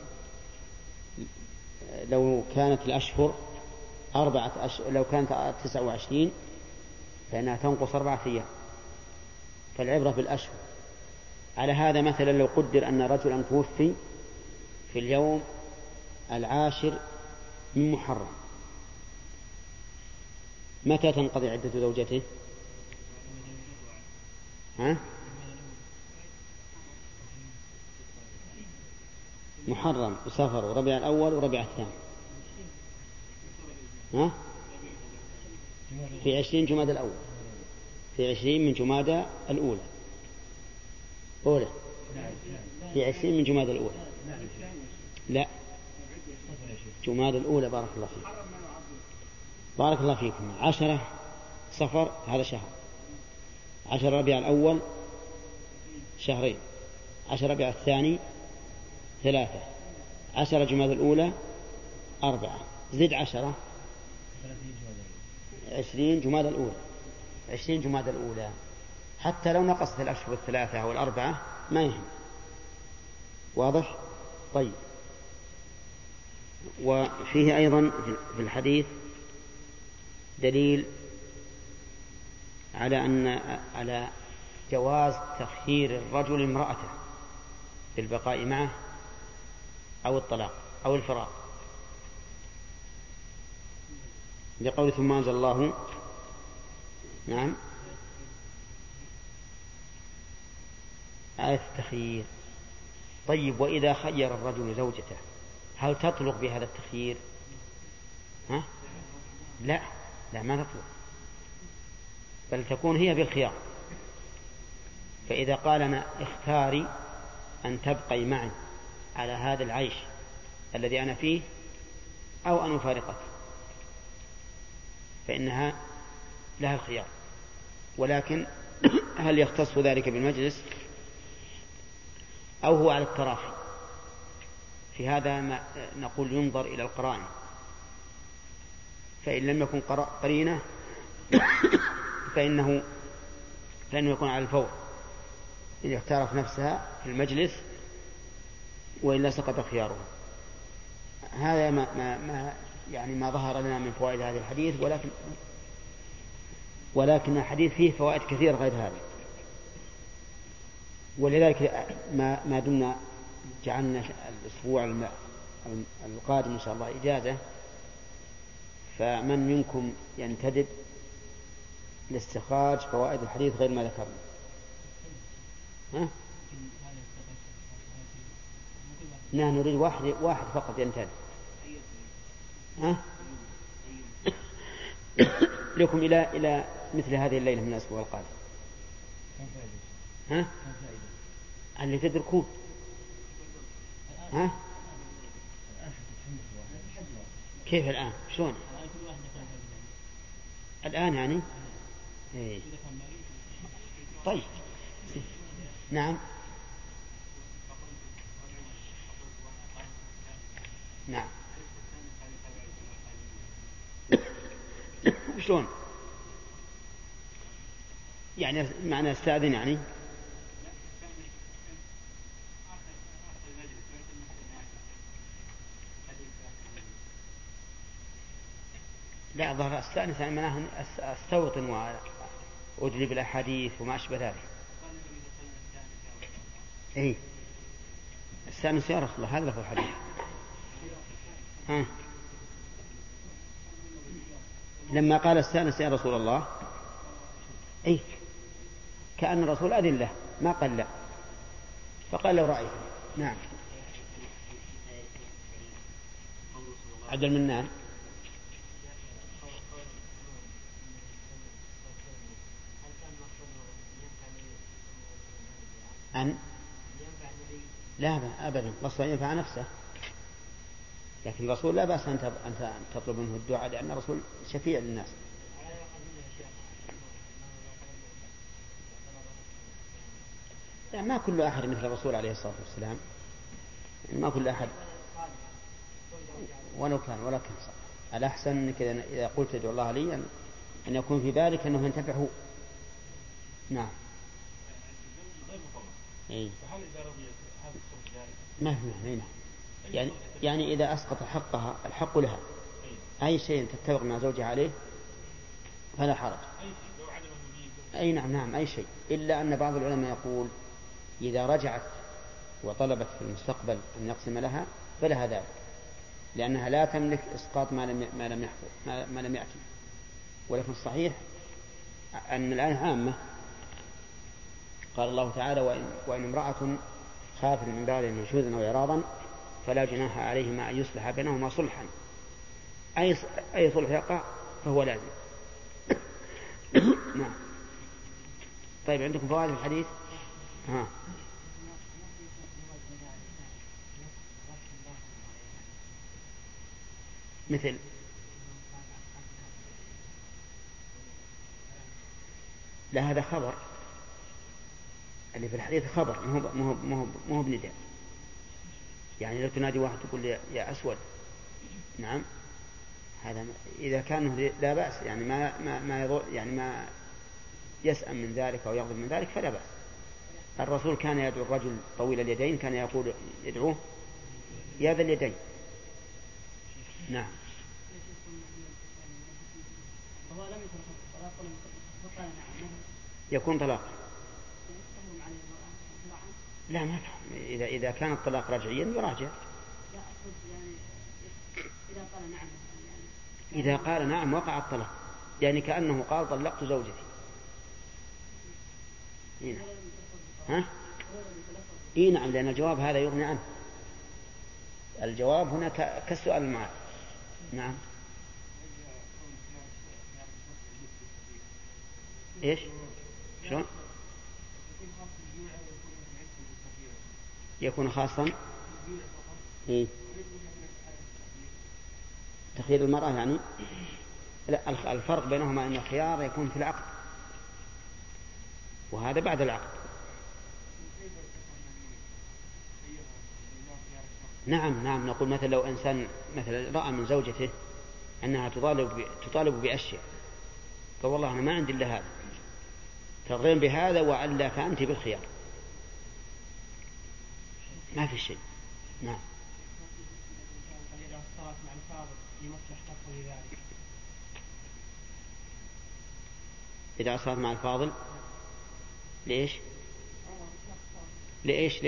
لو كانت الأشهر 4 أشهر، لو كانت 29 فإنها تنقص 4 أيام، فالعبرة بالأشهر. على هذا مثلا لو قدر أن رجلا توفي في اليوم 10 من محرم، متى تنقضي عدة زوجته؟ محرم وسفر وربيع الأول وربيع الثاني، في 20 جمادى الأول، في 20 من جمادى الأولى، في 20 من جمادى الأولى، لا جمادى الأولى. بارك الله فيكم. 10 صفر هذا شهر، 10 ربيع الأول شهرين، 10 ربيع الثاني 3، 10 جمادى الأولى 4، زد 10 20 جمادى الأولى. 20 جمادى الأولى حتى لو نقصت الأشهر 3 أو 4 ما يهم. واضح؟ طيب. وفيه أيضا في الحديث دليل على جواز تخيير الرجل امرأته بالبقاء معه أو الطلاق أو الفراق، لقول: ثم أنزل الله آية التخيير. طيب، وإذا خير الرجل زوجته هل تطلق بهذا التخيير؟ ها؟ لا ما تطلق، بل تكون هي بالخيار. فإذا قال أنا اختاري أن تبقي معي على هذا العيش الذي أنا فيه أو أن أفارقك، فإنها لها الخيار. ولكن هل يختص ذلك بالمجلس أو هو على التراخي؟ في هذا ما نقول ينظر إلى القرائن، فإن لم يكن قرينة فإنه يكون على الفور إذا اختارت نفسها في المجلس، وإلا سقط خياره. هذا ما ظهر لنا من فوائد هذا الحديث، ولكن الحديث فيه فوائد كثيرة غير هذا. ولذلك ما دمنا جعلنا الأسبوع القادم إن شاء الله إجازة، فمن منكم ينتدب لاستخراج فوائد الحديث غير ما ذكرنا؟ نحن نريد واحد فقط ينتدب. لكم إلى مثل هذه الليلة من الأسبوع القادم. اللي تدركون. كيف الآن؟ شلون الآن يعني؟ إيه. طيب نعم شلون يعني؟ معنى استأذن يعني؟ لا، ظهر استأنس يعني معناه استوطن وأجلب الأحاديث وما أشبه ذلك. إيه استأنس يا رسول الله، هذا لفظ الحديث. لما قال استأنس يا رسول الله، إيه كأن الرسول أذن له، ما قال لا، فقال لو رأيته. نعم. عبد المنان لا أبدا، قصد أن ينفع نفسه، لكن الرسول لا بأس أن تطلب منه الدعاء، لأن الرسول شفيع للناس. يعني ما كل أحد مثل الرسول عليه الصلاة والسلام، يعني ما كل أحد ولكن الأحسن أنك إذا قلت ادعو الله لي أن يكون في بالك أنه ينتفع هو. نعم. إيه. ما في معنى. يعني إذا أسقط حقها، الحق لها، أي شيء تتفق مع زوجها عليه فلا حرج. أي نعم أي شيء، إلا أن بعض العلماء يقول إذا رجعت وطلبت في المستقبل أن يقسم لها فلها ذلك، لأنها لا تملك إسقاط ما لم يأتي. ولكن الصحيح أن الآية عامة. قال الله تعالى وإن امرأة خافت من بعضها نشوزا أو إعراضا فلا جناح عليهما أن يصلح بينهما صلحا. أي صلح يقع فهو لازم. نعم. طيب عندكم فوائد الحديث؟ مثل لا، هذا خبر، اللي في الحديث خبر، مو بنداء. يعني لو تنادي واحد تقول يا أسود، نعم، هذا إذا كان لا بأس، يعني ما يضر، يعني ما يسأم من ذلك أو يغضب من ذلك فلا بأس. الرسول كان يدعو الرجل طويل اليدين، كان يقول يدعوه يا ذا اليدين. نعم. يكون طلاق. لا ما فهم. إذا كان الطلاق رجعيا يراجع. إذا قال نعم وقع الطلاق، يعني كأنه قال طلقت زوجتي. إيه نعم، لأن الجواب هذا يغني عنه. الجواب هنا كالسؤال المعاد. نعم. إيش؟ شلون؟ يكون خاصا. إيه؟ تخيير المرأة يعني. لا، الفرق بينهما أن الخيار يكون في العقد وهذا بعد العقد. نعم نقول مثلا لو إنسان مثلا رأى من زوجته أنها تطالب بأشياء، قال والله أنا ما عندي إلا هذا، ترضين بهذا وألا فأنت بالخيار، ما في شيء. نعم. إذا صارت مع الفاضل ليش؟ لإيش؟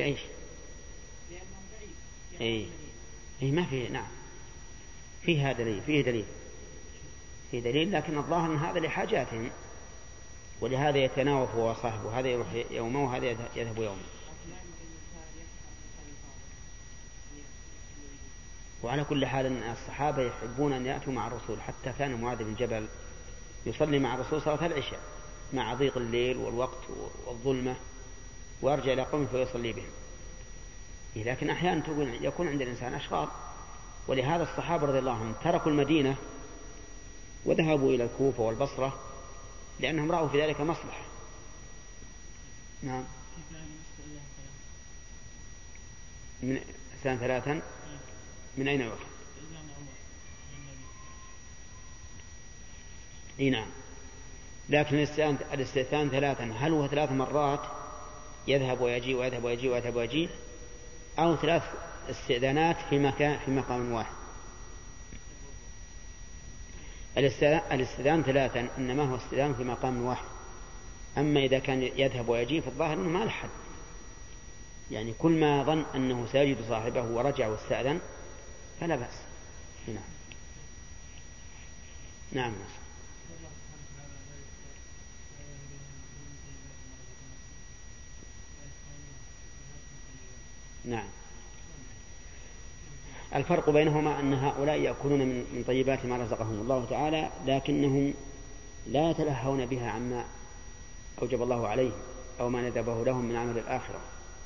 إيه ما فيه. نعم فيها دليل، فيه دليل، لكن الظاهر أن هذا لحاجاتهم، ولهذا يتناوب هو وصاحبه، هذا يروح يومه وهذا يذهب يومه. وعلى كل حال الصحابة يحبون أن يأتوا مع الرسول، حتى كان معاذ بن جبل يصلي مع الرسول صلاة العشاء مع ضيق الليل والوقت والظلمة، ويرجع إلى قومه فيصلي بهم. لكن أحيانا يكون عند الإنسان أشغال، ولهذا الصحابة رضي الله عنهم تركوا المدينة وذهبوا إلى الكوفة والبصرة لأنهم رأوا في ذلك مصلحة. نعم. من سنة 3 من أين يؤخذ؟ نعم. لكن الاستئذان 3 هل هو 3 مرات يذهب ويجي ويذهب ويجي ويذهب ويجي، أو 3 استئذانات في مقام واحد؟ الاستئذان 3 إنما هو استئذان في مقام واحد. أما إذا كان يذهب ويجي فالظاهر أنه ما لحد، يعني كل ما ظن أنه سيجد صاحبه ورجع واستأذن فلا بأس. نعم. نعم. الفرق بينهما أن هؤلاء يأكلون من طيبات ما رزقهم الله تعالى، لكنهم لا يتلهون بها عما أوجب الله عليهم أو ما ندبه لهم من عمل الآخرة.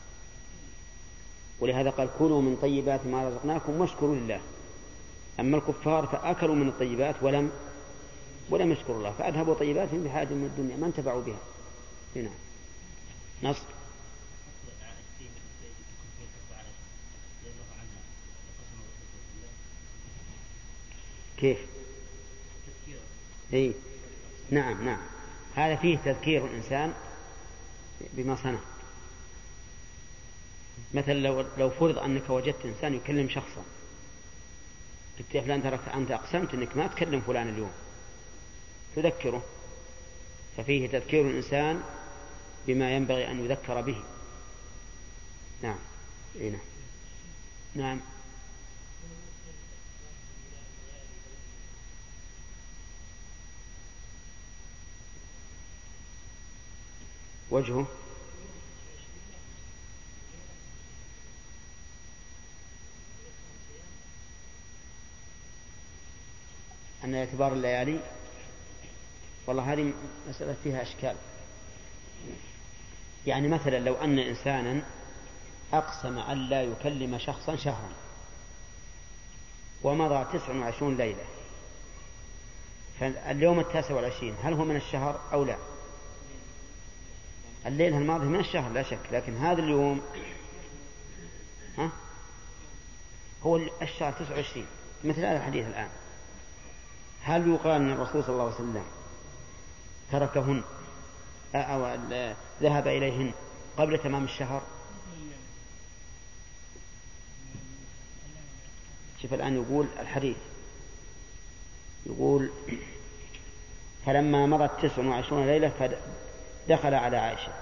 ولهذا قال كلوا من طيبات ما رزقناكم واشكروا لله. أما الكفار فأكلوا من الطيبات ولم يشكروا الله، فأذهبوا طيباتهم بحاجة من الدنيا ما انتفعوا بها. هنا نص. كيف؟ إيه؟ نعم هذا فيه تذكير الإنسان بما صنع. مثلا لو فرض أنك وجدت إنسان يكلم شخصا، قلت يا فلان ترى أنت أقسمت أنك ما تكلم فلان اليوم، تذكره، ففيه تذكير الإنسان بما ينبغي أن يذكر به. نعم. إيه نعم. وجهه أن اعتبار الليالي، والله هذه مسألة فيها أشكال. يعني مثلا لو أن إنسانا أقسم أن لا يكلم شخصا شهرا ومضى 29 ليلة، فاليوم 29 هل هو من الشهر أو لا؟ الليلة الماضي من الشهر لا شك، لكن هذا اليوم هو الشهر 29 مثل هذا الحديث الآن. هل يقال أن الرسول صلى الله عليه وسلم تركهن أو ذهب إليهن قبل تمام الشهر؟ شوف الآن يقول الحديث، يقول فلما مضت 29 ليلة دخل على عائشة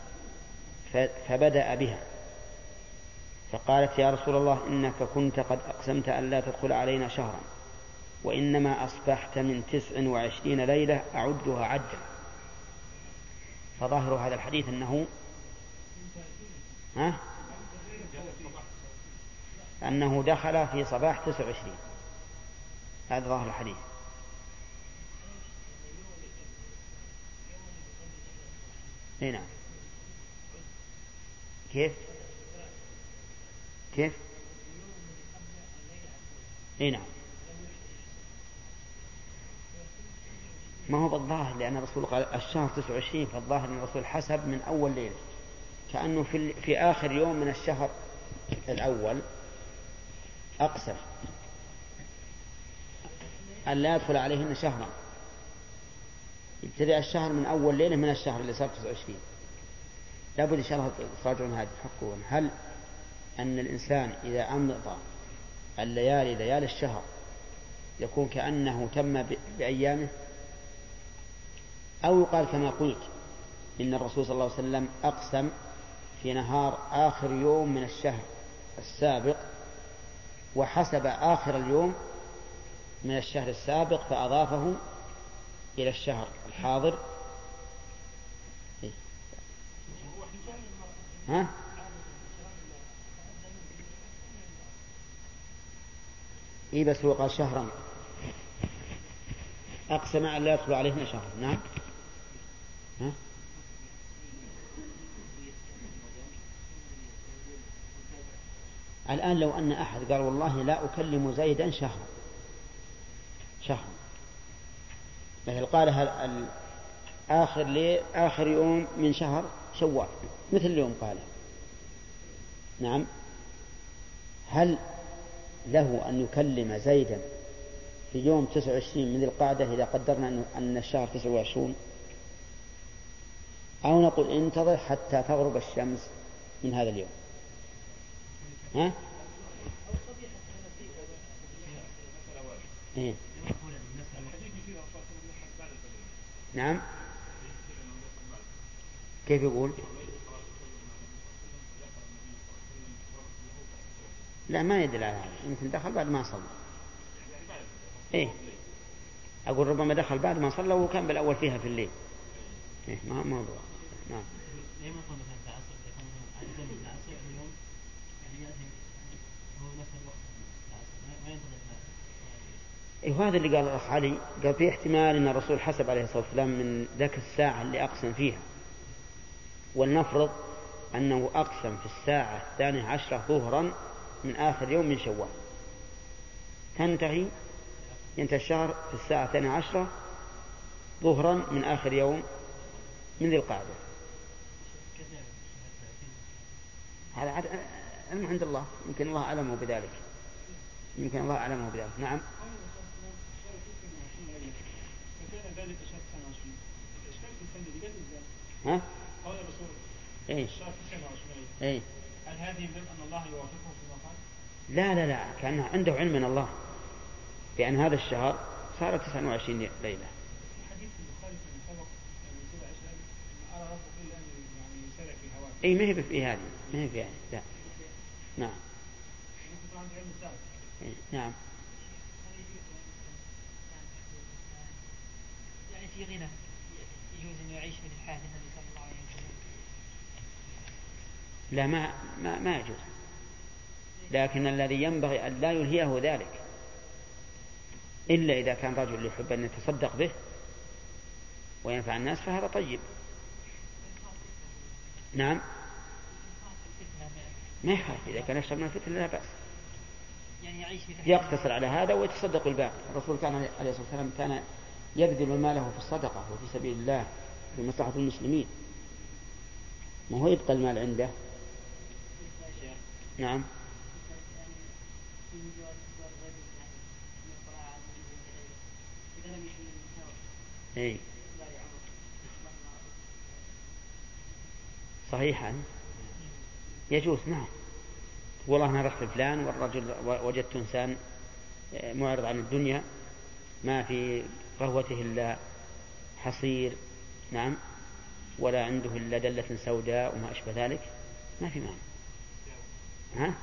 فبدأ بها فقالت يا رسول الله إنك كنت قد أقسمت أن لا تدخل علينا شهرا، وإنما أصبحت من 29 ليلة أعدها عدا. فظاهر هذا الحديث أنه أنه دخل في صباح 29. هذا ظاهر الحديث. نعم. كيف نعم. ما هو بالظاهر، لأن الرسول قال الشهر 29، فالظاهر أن الرسول حسب من أول ليلة، كأنه في آخر يوم من الشهر الأول أقسم أن لا يدخل عليهن شهرا، يبتدأ الشهر من أول ليلة من الشهر اللي صار 29. لابد إن شاء الله تراجعون هذه تحققون هل أن الإنسان إذا أمضى الليالي ليالي الشهر يكون كأنه تم بأيامه، أو يقال كما قلت إن الرسول صلى الله عليه وسلم أقسم في نهار آخر يوم من الشهر السابق وحسب آخر اليوم من الشهر السابق فأضافه إلى الشهر الحاضر. ها؟ إيه بس هو قال شهرا، أقسم أن لا يدخل عليهن شهر. نعم. ها؟ الآن لو أن أحد قال والله لا أكلم زيدا شهر مثل قالها آخر يوم من شهر شوال مثل اليوم قاله، نعم، هل له أن يكلم زيدا في يوم 29 من ذي القعدة إذا قدرنا أن الشهر 29، أو نقول انتظر حتى تغرب الشمس من هذا اليوم؟ ها؟ إيه؟ نعم. كيف يقول؟ لا ما يدل على هذا، يمكن دخل بعد ما صلى. إيه؟ أقول ربما دخل بعد ما صلى وكان بالأول فيها في الليل. إيه؟ ما موضوع. نعم. إيه هذا اللي قال الأخ علي، قال في احتمال أن الرسول حسب عليه الصلاة والسلام من ذاك الساعة اللي أقسم فيها، ولنفرض أنه أقسم في الساعة 12 ظهرا من آخر يوم من شوال، ينتهي الشهر في الساعة 12 ظهرا من آخر يوم من ذي القعدة. هذا علم عند الله، يمكن الله أعلمه بذلك. نعم. ها؟ قال الرسول الشهر 29. إيه؟ هل هذه من أن الله يوافقه في المقام؟ لا كان عنده علم من الله بأن هذا الشهر صار 29 ليلة. حديث البخاري في سبق سورة عشرة أرى ربك إلا أن يعني يسرع في هواك. إيه ما هي في هذه لا. نعم. نعم. يعني في غنى يجوز أن يعيش من الحال النبي صلى الله عليه وسلم؟ لا ما يجوز، لكن الذي ينبغي أن لا يلهيه ذلك إلا إذا كان رجل يحب أن يتصدق به وينفع الناس فهذا طيب. نعم. ما يخاف إذا كان يشرب من الفتنة لا بأس، يقتصر على هذا ويتصدق بالباقي. الرسول كان عليه الصلاة والسلام كان يبذل ماله في الصدقة وفي سبيل الله في مصلحة المسلمين، ما هو يبقى المال عنده. نعم. إيه؟ صحيحا يجوز. نعم. والله أنا رحت فلان والرجل وجدت إنسان معرض عن الدنيا ما في قهوته إلا حصير، نعم، ولا عنده إلا دلة سوداء وما أشبه ذلك، ما في معنى. ها؟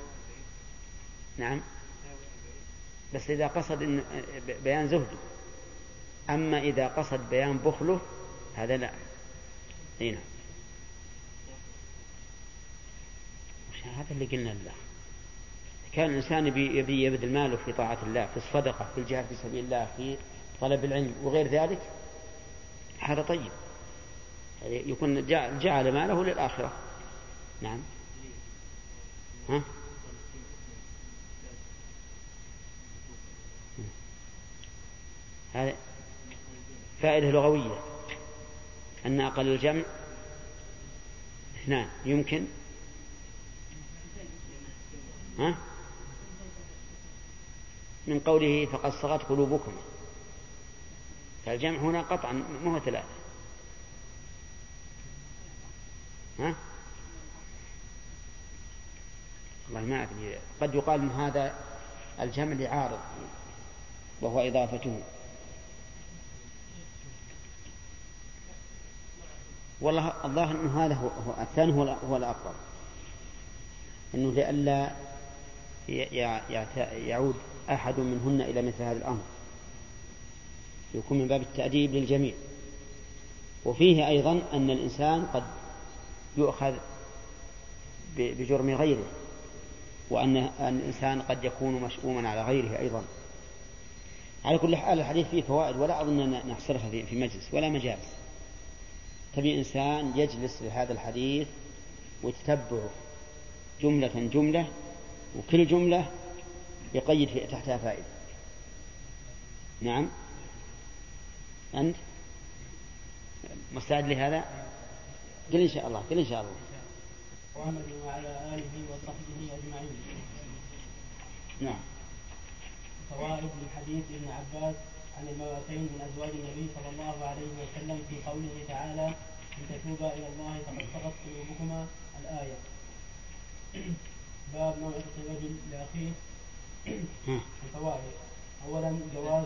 نعم. بس إذا قصد بيان زهده، أما إذا قصد بيان بخله هذا لا. هنا هذا اللي قلنا له كان الإنسان يبي يبذل ماله في طاعة الله، في الصدقة، في الجهاد في سبيل الله، في طلب العلم وغير ذلك، هذا طيب، يكون جعل ماله للآخرة. نعم. ها؟ هذا فائدة لغوية، أن أقل الجمع 2 يمكن. ها؟ من قوله فقد صغت قلوبكم، فالجمع هنا قطعا مو 3. ها؟ والله ما أدري، قد يقال من هذا الجمع لعارض وهو إضافته. والله الظاهر أنه هذا هو الثاني هو الأقرب، أنه لئلا يعود أحد منهن إلى مثل هذا الأمر، يكون من باب التأديب للجميع. وفيه أيضا أن الإنسان قد يؤخذ بجرم غيره، وأن الإنسان قد يكون مشؤوما على غيره أيضا. على كل حال الحديث فيه فوائد، ولا أظن أن نحصرها في مجلس ولا مجالس. تبي إنسان يجلس لهذا الحديث ويتتبعه جملة جملة، وكل جملة يقيد تحتها فائدة. نعم. أنت مستعد لهذا؟ قل إن شاء الله، قل إن شاء الله. محمد وعلى آله وصحبه أجمعين. نعم. فوائد من حديث ابن عباس عن المرأتين من أزواج النبي صلى الله عليه وسلم في قوله تعالى إن تتوبا إلى الله فقد صغت قلوبكما، الآية. باب موعظة الرجل لأخيه. الفوائد: أولا جواز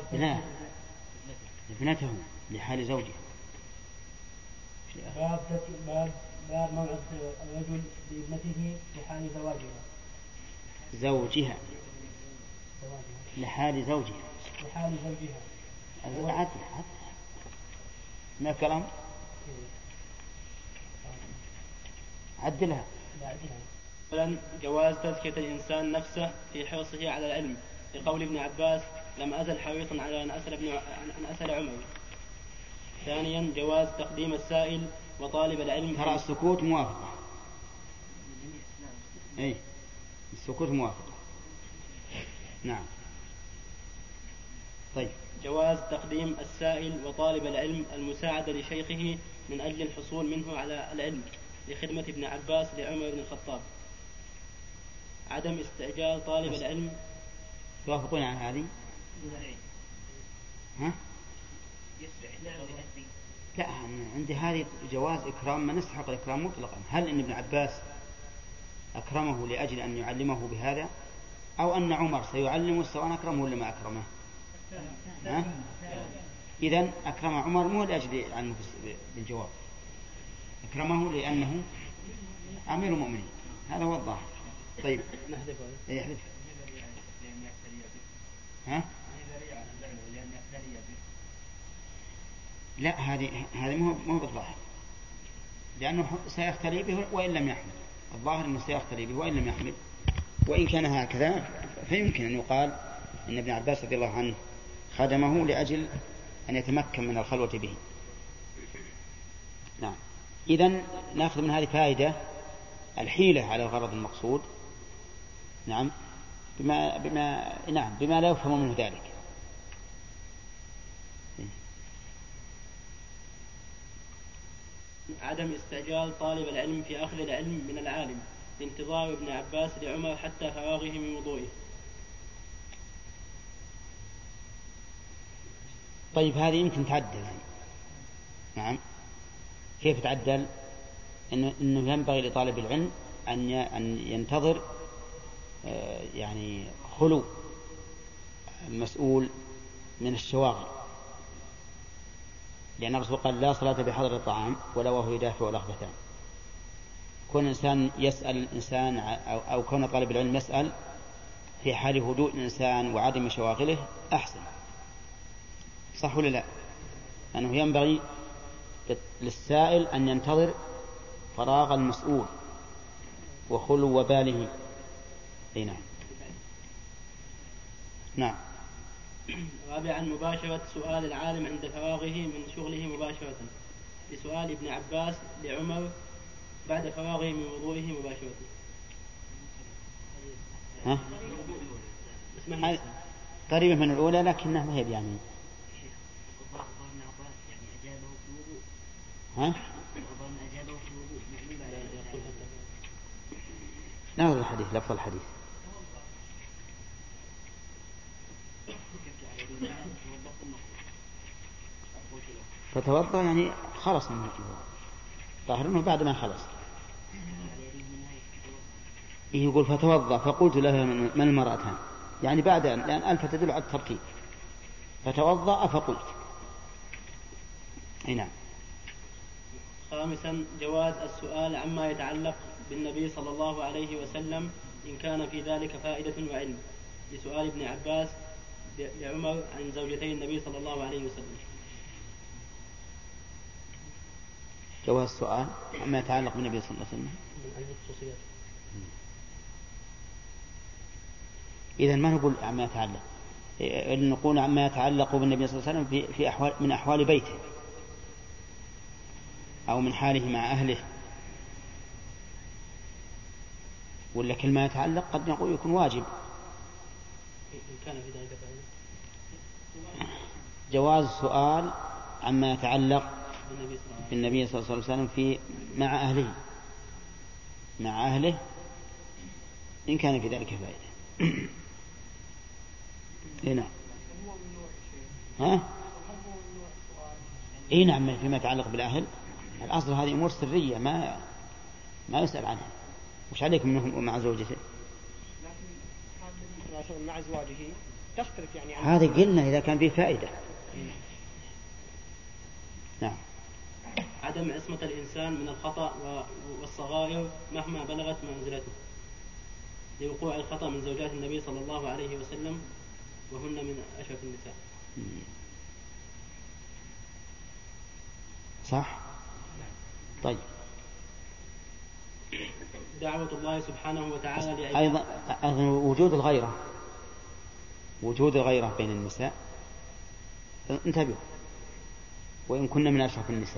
ابنته لحال زوجها. باب موعظة الرجل لابنته لحال زوجها لحال زوجها عدل ما كلام عدلها. أولا جواز تزكية الإنسان نفسه في حرصه على العلم، لقول ابن عباس لم أزل حريصا على أن أسأل عمر. ثانيا جواز تقديم السائل وطالب العلم. ترى السكوت موافقة. أي السكوت موافقة. نعم. طيب. جواز تقديم السائل وطالب العلم المساعدة لشيخه من أجل الحصول منه على العلم، لخدمة ابن عباس لعمر بن الخطاب. عدم استعجال طالب العلم. توافقون على هذه؟ ها؟ لا، عندي هذه جواز إكرام من يستحق الإكرام مطلقا. هل إن ابن عباس أكرمه لأجل أن يعلمه بهذا، أو أن عمر سيعلمه سواء أكرمه ولا ما أكرمه؟ إذن أكرم عمر مو لأجل عنه بالجواب، أكرمه لأنه أمير المؤمنين. هذا هو الظاهر. طيب يحذف. ها؟ لا، هذه مو بالظاهر، لأنه سيختلي به وإن لم يحمل. الظاهر أنه سيختلي به وإن لم يحمل، وإن كان هكذا فيمكن أن يقال أن ابن عباس رضي الله عنه خدمه لأجل أن يتمكن من الخلوة به. نعم. إذن نأخذ من هذه فائدة الحيلة على الغرض المقصود. نعم. بما لا يفهم منه ذلك. عدم استعجال طالب العلم في أخذ العلم من العالم، لانتظار ابن عباس لعمر حتى فراغه من وضوئه. طيب هذه يمكن تعدل يعني. نعم. كيف تعدل؟ إنه ينبغي لطالب العلم أن ينتظر يعني خلو المسؤول من الشواغل، لأن الرسول قال لا صلاة بحضر الطعام ولا وهو يدافع الأخبثان. كون إنسان يسأل الإنسان أو كون طالب العلم يسأل في حال هدوء الإنسان وعدم شواغله أحسن، صح ولا لا؟ لأنه ينبغي للسائل أن ينتظر فراغ المسؤول وخلو باله. نعم. نعم. رابعا مباشرة سؤال العالم عند فراغه من شغله مباشرة، لسؤال ابن عباس لعمر بعد فراغه من وضوئه مباشرة. ها؟ قريبة من الأولى لكنها ما هي يعني. ها؟ نعم الحديث لفظ الحديث. فتوضأ يعني خلص منه، ظاهر انه بعد ما خلص. يقول فتوضأ فقلت له من المرأتان، يعني بعد لأن ألف تدل على الترتيب، فتوضأ فقلت. نعم. خامسا جواز السؤال عما يتعلق بالنبي صلى الله عليه وسلم إن كان في ذلك فائدة وعلم، لسؤال ابن عباس لعمر عن زوجتي النبي صلى الله عليه وسلم. جواز السؤال عما يتعلق بالنبي صلى الله عليه وسلم. إذن ما نقول عما يتعلق، نقول عما يتعلق بالنبي صلى الله عليه وسلم في أحوال من أحوال بيته أو من حاله مع أهله، ولا كل ما يتعلق قد نقول يكون واجب. جواز السؤال عما يتعلق بالنبي صلى الله عليه وسلم في مع أهله إن كان في ذلك فائدة. هنا ها؟ إيه نعم، فيما يتعلق بالأهل الأصل هذه أمور سرية ما يسأل عنها. وش عليك منهم مع زوجته؟ لكن مع زواجه تختلف يعني هذه قلنا إذا كان فيه فائدة. نعم. عدم عصمة الإنسان من الخطأ والصغائر مهما بلغت منزلته، لوقوع الخطأ من زوجات النبي صلى الله عليه وسلم وهن من أشرف النساء. صح. طيب. دعوة الله سبحانه وتعالى أيضا وجود الغيرة بين النساء، انتبهوا، وإن كنا من أشرف النساء.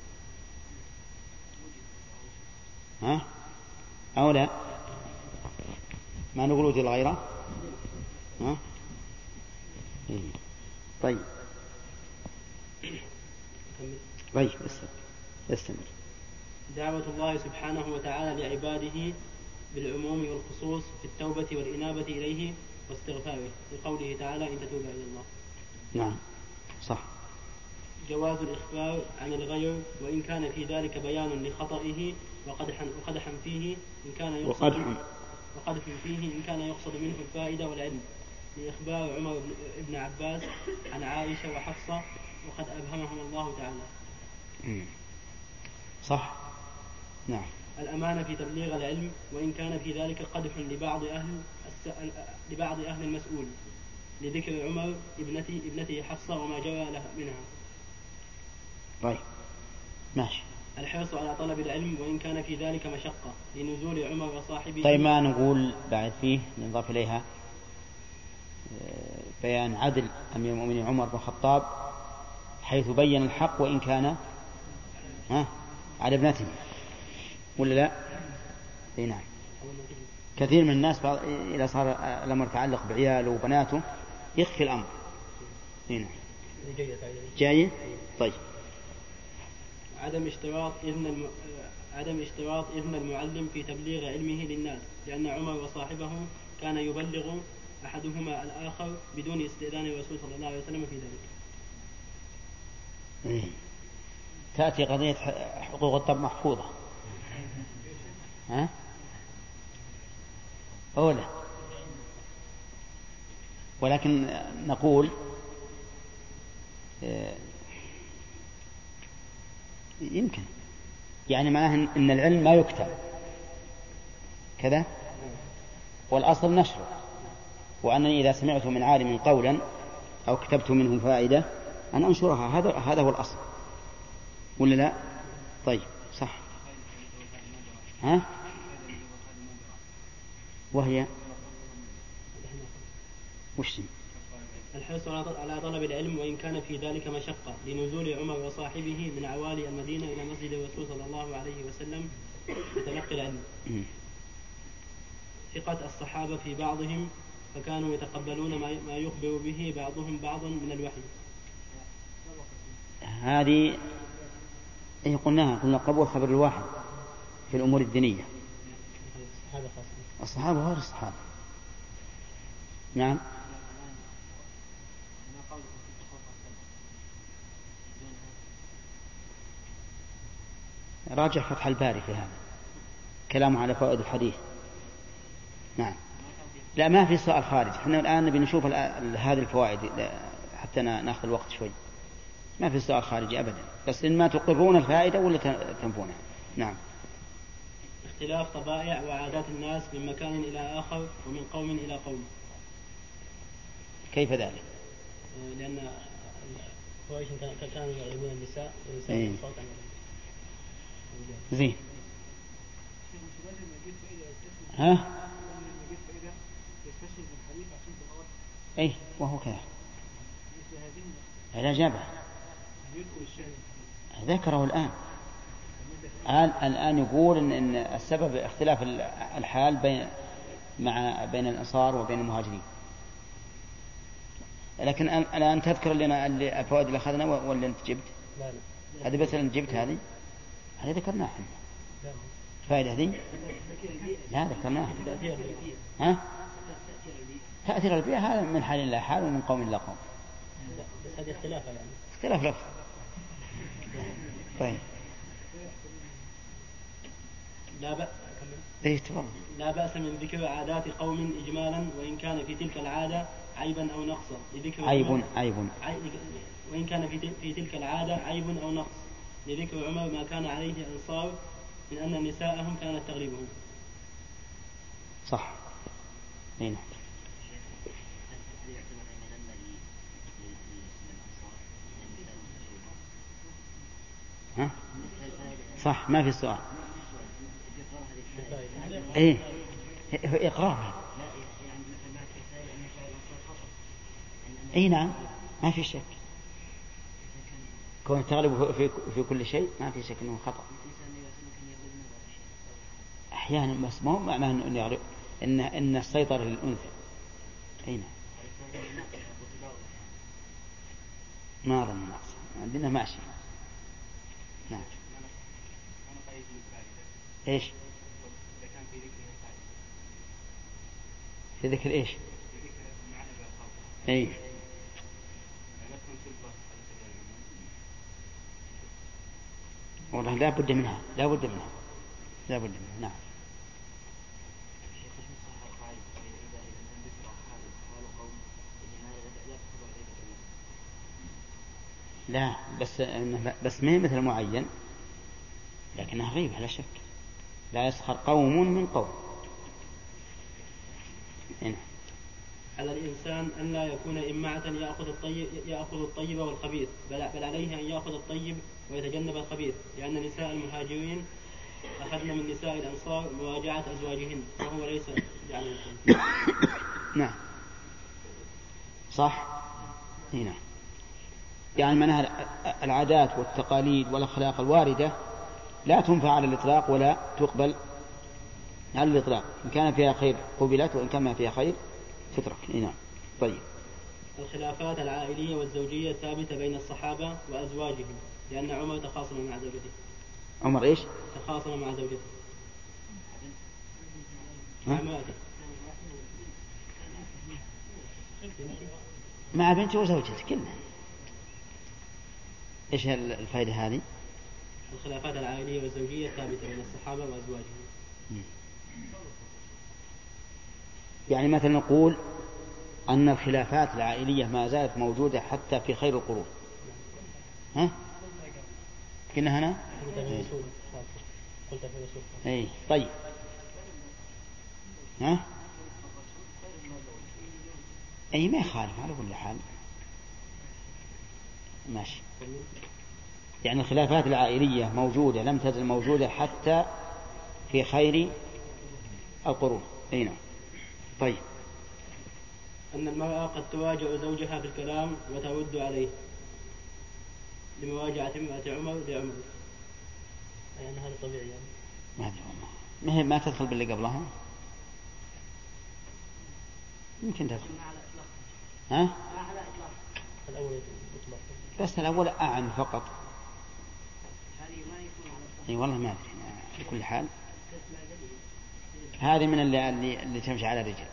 ها؟ أو لا؟ ما نقول وجود الغيرة؟ ها؟ طيب استمر. دعوة الله سبحانه وتعالى لعباده بالعموم والخصوص في التوبة والإنابة إليه واستغفاره، لقوله تعالى إن تتوبا إلى الله. نعم صح. جواز الإخبار عن الغير وإن كان في ذلك بيان لخطئه وقدح فيه إن كان يقصد منه الفائدة والعلم، لإخبار عمر بن عباس عن عائشة وحفصة وقد أبهمهم الله تعالى. صح. نعم. الأمانة في تبليغ العلم وإن كان في ذلك قدح لبعض أهل المسؤول، لذكر عمر ابنته حفصة وما جرى لها منها. طيب ماشي. الحرص على طلب العلم وإن كان في ذلك مشقة، لنزول عمر وصاحبه. طيب ما نقول بعد فيه نضاف إليها بيان عدل أمير المؤمنين عمر بن الخطاب حيث بين الحق وإن كان على ابنته، ولا لا؟ اي نعم. كثير من الناس إذا صار الأمر يتعلق بعياله وبناته يخفي الأمر. اي نعم. جاي. طيب. عدم اشتراط إذن المعلم في تبليغ علمه للناس، لأن عمر وصاحبه كان يبلغ أحدهما الآخر بدون استئذان الرسول صلى الله عليه وسلم في ذلك. تأتي قضية حقوق الطب محفوظة. ها؟ أولا. ولكن نقول يمكن يعني معناه إن العلم ما يكتب كذا، والأصل نشره، وأنني إذا سمعت من عالم قولا أو كتبت منه فائدة أن أنشرها، هذا هو الأصل، ولا لا؟ طيب صح. ها؟ وهي وش الحرص على طلب العلم وإن كان في ذلك مشقة لنزول عمر وصاحبه من عوالي المدينة إلى مسجد الرسول صلى الله عليه وسلم لتلقي العلم. ثقة الصحابة في بعضهم فكانوا يتقبلون ما يخبر به بعضهم بعضا من الوحي. هذه قلنا قبول خبر الواحد في الأمور الدينية. الصحابة غير الصحابة. نعم. راجع فتح الباري في هذا كلامه على فوائد الحديث. نعم. لا ما في سؤال خارج، احنا الآن نبي نشوف هذه الفوائد حتى ناخذ الوقت شوي. ما في سؤال خارجي أبدا، بس إن ما تقرون الفائدة ولا تنفونها. نعم. اختلاف طبائع وعادات الناس من مكان إلى آخر ومن قوم إلى قوم. كيف ذلك؟ لأن قريش كانوا يعلمون النساء والنساء الصوت عن زين. ها؟ ايه وهو كذا. لا جابه ذكره الآن يقول إن السبب اختلاف الحال بين الأنصار وبين المهاجرين. لكن الآن تذكر لنا الفوائد اللي أخذنا ولا أنت جبت؟ لا. هذه بس اللي جبت هذه ذكرناها احنا. الفائدة هذه لا ذكرناها. ها؟ تأثير البيئة هذا من حال إلى حال ومن قوم إلى قوم. بس هذه اختلاف لفظ. طيب. لا بأس من ذكر عادات قوم إجمالا وإن كان في تلك العادة عيبا أو نقصا وإن كان في تلك العادة عيب أو نقص لذكر عمر ما كان عليه الأنصار من أن نساءهم كانت تغلبهم. صح. هنا. ها؟ صح ما في سؤال. ايه اقرارها. اي نعم ما في شك كون تغلب في كل شيء ما في شك انه خطأ احيانا، بس ما هو معناه انه يغلب ان السيطرة للأنثى. اي نعم ما أظن نقص عندنا ماشي. نعم. ايش في ذكر ايش؟ اي والله لا بد منها. نعم. لا بس ما هي مثل معين، لكنها غيبة لا شك. لا يسخر قوم من قوم. هنا. على الإنسان أن لا يكون إمعة يأخذ الطيب والخبيث، بل عليه أن يأخذ الطيب ويتجنب الخبيث، لأن نساء المهاجرين أخذنا من نساء الأنصار مواجعة أزواجهن وهو ليس يعني. نعم صح. هنا يعني معناها العادات والتقاليد والأخلاق الواردة لا تنفع على الإطلاق ولا تقبل على الإطلاق. إن كان فيها خير قبلت وإن كان ما فيها خير تترك. نعم. طيب. الخلافات العائلية والزوجية ثابتة بين الصحابة وأزواجهم، لأن عمر تخاصم مع زوجته. عمر إيش؟ تخاصم مع زوجته. مع بنته وزوجته كلها. إيش الفائدة هذه؟ الخلافات العائلية والزوجية ثابتة بين الصحابة وأزواجهم. يعني مثلا نقول أن الخلافات العائلية ما زالت موجودة حتى في خير القرون. ها؟ كنا هنا؟ اي طيب. ها؟ اي ما يخالف على كل حال. ماشي. يعني الخلافات العائلية موجودة لم تزل موجودة حتى في خير القرون. اي نعم. طيب. أن المرأة قد تواجه زوجها بالكلام وترد عليه لمواجهة امرأة عمر لعمر، يعني هذا طبيعي يعني. ما أدري والله، ما تدخل باللي قبلها، يمكن تدخل. ها؟ الأول يطلق، بس الأول أعن فقط. اي والله ما ادري، بكل حال هذه من اللي تمشي على رجل.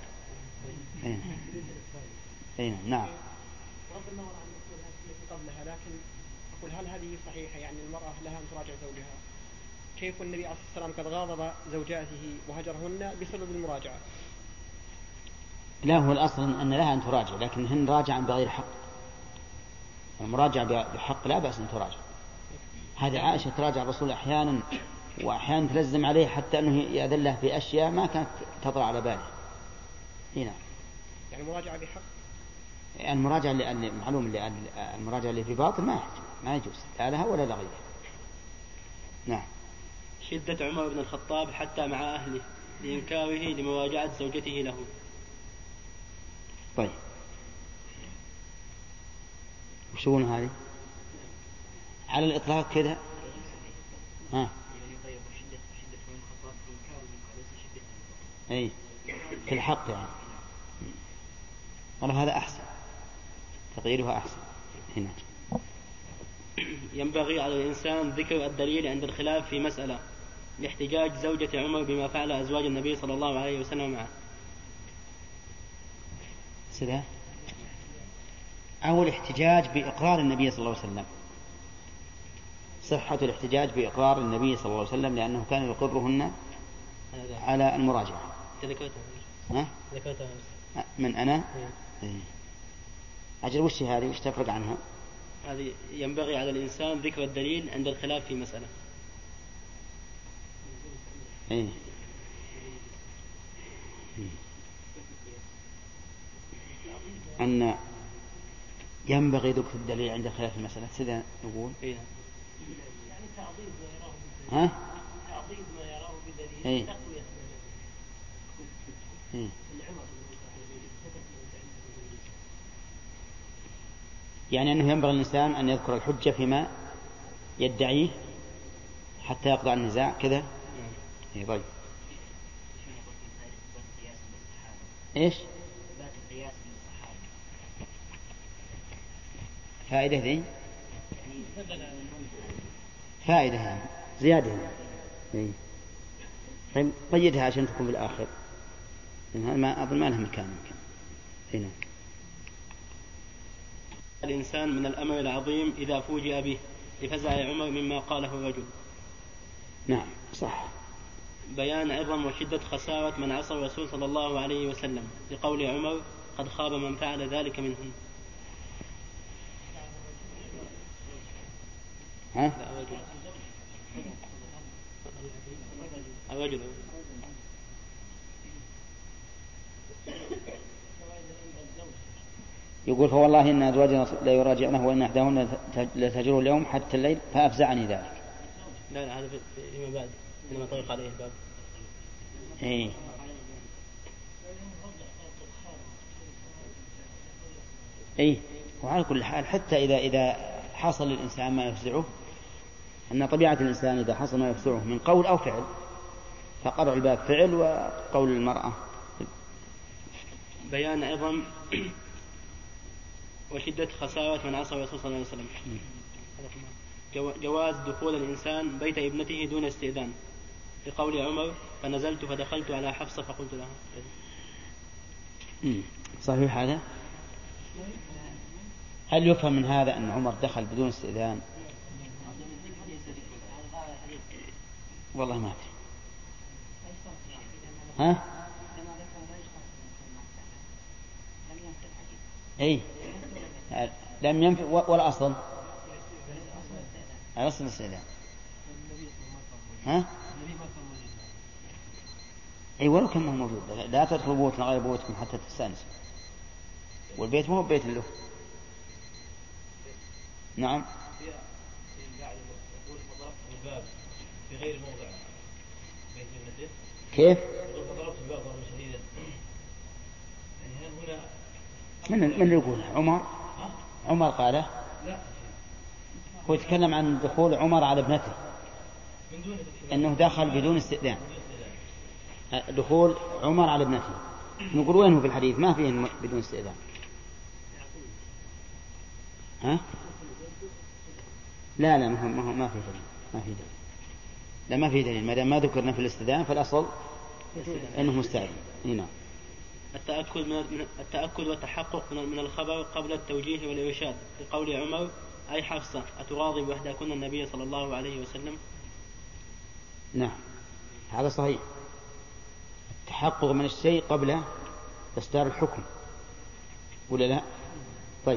اي نعم. بغض النظر عن التي قبلها، لكن أقول هل هذه صحيحة؟ يعني المرأة لها أن تراجع زوجها، كيف النبي عليه الصلاة والسلام قد غاضب زوجاته وهجرهن بسبب المراجعة؟ لا، هو الأصل أن لها أن تراجع، لكن هن راجعا بغير حق. المراجعة بحق لا بأس أن تراجع. هذه عائشة تراجع الرسول أحيانا، وأحيانا تلزم عليه حتى أنه يأذن له في أشياء ما كانت تطرأ على باله. هنا يعني مراجعة بحق. المراجعة اللي معلوم، المراجعة اللي في باطل ما يجوز لا لها ولا لغيرها. نعم. شدة عمر بن الخطاب حتى مع أهله لإنكاره لمواجعة زوجته له. طيب وشون هذه على الإطلاق كذا؟ ها؟ أي في الحق يعني. والله هذا أحسن، تغييرها أحسن. هنا ينبغي على الإنسان ذكر الدليل عند الخلاف في مسألة لاحتجاج زوجة عمر بما فعل أزواج النبي صلى الله عليه وسلم معه. سلام. أو الاحتجاج بإقرار النبي صلى الله عليه وسلم، صحة الاحتجاج بإقرار النبي صلى الله عليه وسلم، لأنه كان يقرهن على المراجعة. ذكرتها من أنا أجل وش هذه؟ وش تفرق عنها؟ هذه ينبغي على الإنسان ذكر الدليل عند الخلاف في مسألة. إيه. أن ينبغي ذكر الدليل عند خلاف المسألة، سيدا نقول. إيه. يعني تعظيم ما يراه ها؟ تعظيم ما يراه بدليل إيه. تقوية إيه. يعني أنه ينبغي الإنسان أن يذكر الحجة فيما يدعيه حتى يقضى النزاع كذا. إيه. طيب إيش فائدة ذي؟ فائدة يعني. زيادة يعني. إيه. طيب قيدها عشان تكون بالآخر، ما أظن ما لها مكان. هنا الإنسان من الأمر العظيم إذا فوجئ به لفزع عمر مما قاله الرجل. نعم صح. بيان عظم وشدة خسارة من عصى الرسول صلى الله عليه وسلم لقول عمر قد خاب من فعل ذلك منهم. ها؟ الرجل يقول فوالله إن أزواجنا لا يراجعنه وإن أحداهن لتهجره اليوم حتى الليل فأفزعني ذلك. لا هذا فيما بعد إنما طرق عليه الباب. إيه. إيه. وعلى كل حال حتى إذا حصل للإنسان ما يفزعه، أن طبيعة الإنسان إذا حصل ما يفزعه من قول أو فعل فقرع الباب فعل وقول المرأة. بيان عظم وشدة خسارة من عصى الرسول صلى الله عليه وسلم. جواز دخول الإنسان بيت ابنته دون استئذان لقول عمر فنزلت فدخلت على حفصة فقلت لها. صحيح هذا؟ هل يفهم من هذا أن عمر دخل بدون استئذان؟ والله ما أدري. ها؟ أي لم ينفع ولا أصل الأصل الاستئذان. ها؟ أي ولو كان موجود لا تدخل بيوتنا غير بيوتكم حتى تستأنسوا، والبيت مو بيت له. نعم. في غير موضع بيت ابنته. كيف؟ ضربت الباب ضربا شديدا. يعني هنا من يقول عمر قاله؟ هو يتكلم عن دخول عمر على ابنته، أنه دخل بدون استئذان، دخول عمر على ابنته. نقول وينه في الحديث؟ ما فيه بدون استئذان. ها؟ لا ما في دليل. لا ما في دليل، ما دام ما ذكرنا في الاستئذان فالأصل أنه مستأذن. هنا التأكد والتحقق من الخبر قبل التوجيه والإرشاد، لقول عمر: أي حفصة أتراضي إحداكن النبي صلى الله عليه وسلم؟ نعم هذا صحيح، التحقق من الشيء قبل إصدار الحكم، ولا لا؟ طيب.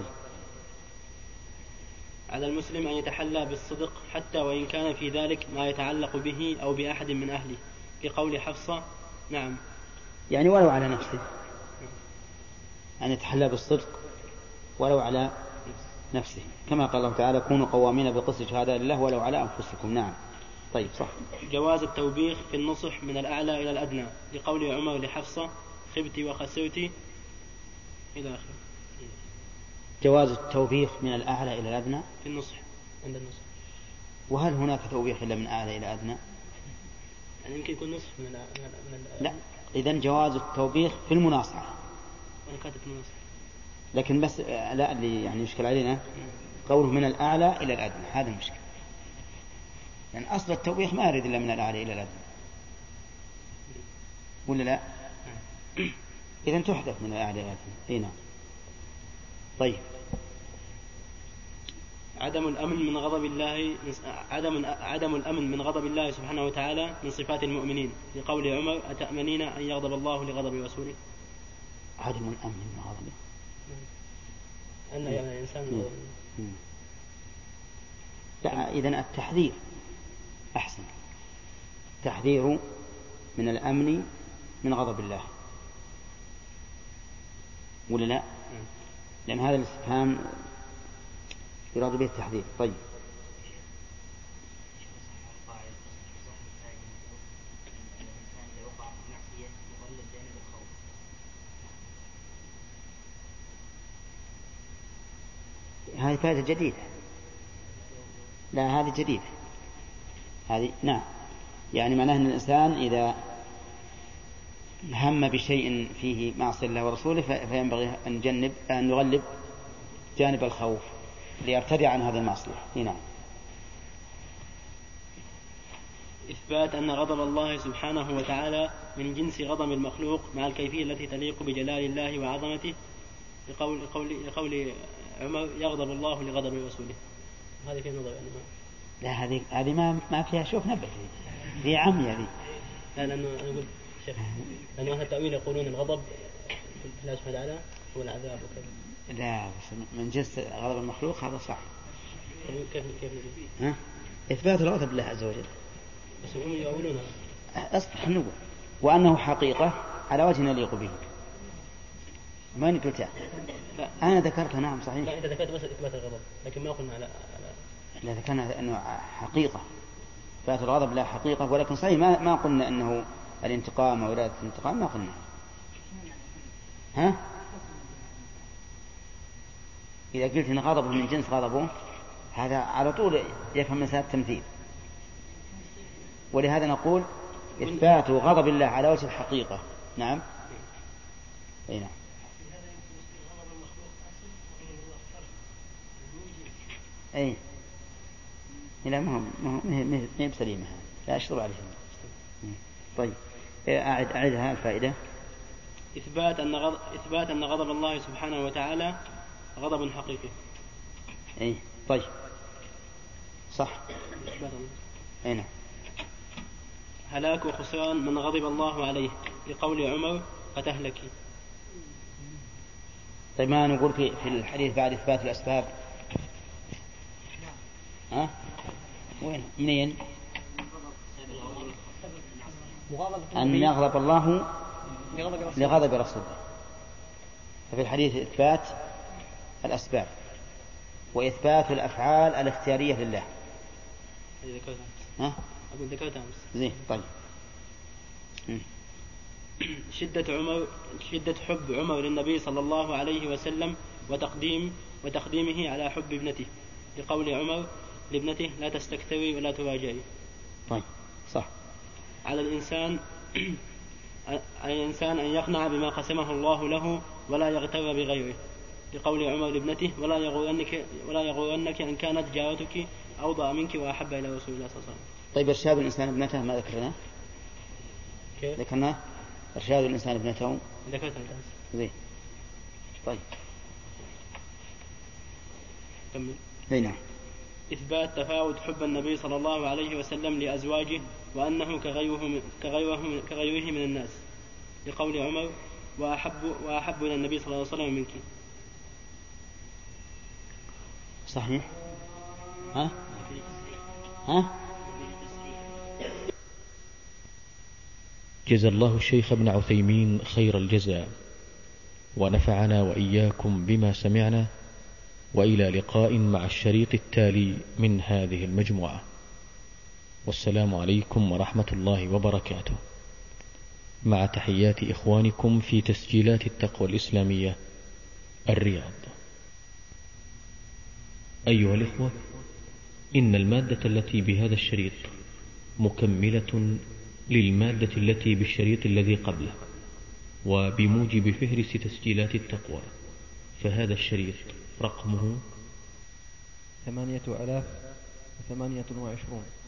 على المسلم أن يتحلى بالصدق حتى وإن كان في ذلك ما يتعلق به أو بأحد من أهله، لقول حفصة: نعم، يعني ولو على نفسه، أن يتحلى بالصدق ولو على نفسه، كما قال الله تعالى: كونوا قوامين بقسط شهادة لله ولو على أنفسكم. نعم. طيب صح. جواز التوبيخ في النصح من الأعلى إلى الأدنى، لقول عمر لحفصة: خبت وخسرت، إلى آخره. جواز التوبيخ من الأعلى إلى الأدنى في النصح، عند النصح. وهل هناك توبيخ إلا من أعلى إلى أدنى؟ يعني يمكن يكون نصح لا، إذن جواز التوبيخ في المناصحة. أنا كاتب المناصحة. لكن بس لا، اللي يعني يشكل علينا قوله من الأعلى إلى الأدنى، هذا المشكلة. يعني أصل التوبيخ ما يريد إلا من الأعلى إلى الأدنى، ولا لا؟ إذن تحدث من الأعلى إلى الأدنى. نعم. طيب. عدم الأمن من غضب الله سبحانه وتعالى من صفات المؤمنين، لقول عمر: أتأمنين أن يغضب الله لغضب رسوله؟ عدم الأمن من غضبه، أن يعني إنسان لا، إذن التحذير أحسن، التحذير من الأمن من غضب الله، ولا لا؟ لأن هذا الاستفهام يراد به التحذير. طيب. هذه فائدة جديدة. لا، هذه جديدة هذه. نعم، يعني معناه أن الإنسان إذا هم بشيء فيه معصية الله ورسوله فينبغي أن يغلب جانب الخوف ليرتدع عن هذه المعصية. نعم. إثبات أن غضب الله سبحانه وتعالى من جنس غضب المخلوق مع الكيفية التي تليق بجلال الله وعظمته، لقول عمر: يغضب الله لغضب رسوله. هذه في نظر يعني لا، هذه ما فيها شوف نبه، هي عمية هذه. لا، لأنه أنا أقول شيخ، لأنه أهل التأويل يقولون الغضب في الله سبحانه وتعالى هو العذاب وكذا. لا، من جنس غضب المخلوق هذا صح. كيف إثبات الغضب لله عز وجل. بس هم يؤولونها. أصبح نقول وأنه حقيقة على وجه يليق به. ما قلتها؟ لا، أنا ذكرتها. نعم صحيح. لا، إذا ذكرت بس إثبات الغضب، لكن ما قلنا على لا، ذكرنا أنه حقيقة، إثبات الغضب لا حقيقة، ولكن صحيح ما قلنا أنه الانتقام وإرادة الانتقام، ما قلنا. ها؟ إذا قلت إن غضبه من جنس غضبه، هذا على طول يفهم مسألة التمثيل، ولهذا نقول إثبات غضب الله على وجه الحقيقة. نعم. أي نعم. أي لا، ما هي بسليمة، لا أشرب عليها. طيب، أعدها الفائدة. إثبات أن غضب الله سبحانه وتعالى غضب حقيقي. أي طيب صح. أي نعم. هلاك وخسران من غضب الله عليه، لقول عمر: فتهلكي. طيب، ما نقول في الحديث بعد إثبات الأسباب؟ ها؟ وين؟ منين؟ أن يغضب الله لغضب رسوله. ففي الحديث إثبات الأسباب وإثبات الأفعال الاختيارية لله. ها؟ أقول ذكرتها أمس. زين. طيب. شدة حب عمر للنبي صلى الله عليه وسلم وتقديمه على حب ابنته، لقول عمر لابنته: لا تستكثري ولا تراجعي. طيب صح. على الإنسان أن يقنع بما قسمه الله له ولا يغتر بغيره، لقول عمر لابنته: ولا يغرنك أن كانت جارتك أوضع منك وأحب إلى رسول الله صلى الله عليه وسلم. طيب إرشاد الإنسان ابنته ما ذكرناه؟ ذكرناه إرشاد الإنسان ابنته زين. طيب كمل. نعم. إثبات تفاوت حب النبي صلى الله عليه وسلم لأزواجه وأنه كغيره من الناس، لقول عمر: وأحب إلى النبي صلى الله عليه وسلم منك. صحيح. ها؟ جزا الله الشيخ ابن عثيمين خير الجزاء، ونفعنا وإياكم بما سمعنا، وإلى لقاء مع الشريط التالي من هذه المجموعة، والسلام عليكم ورحمة الله وبركاته، مع تحيات إخوانكم في تسجيلات التقوى الإسلامية الرياض. أيها الإخوة، إن المادة التي بهذا الشريط مكملة للمادة التي بالشريط الذي قبله، وبموجب فهرس تسجيلات التقوى، فهذا الشريط رقمه 8028.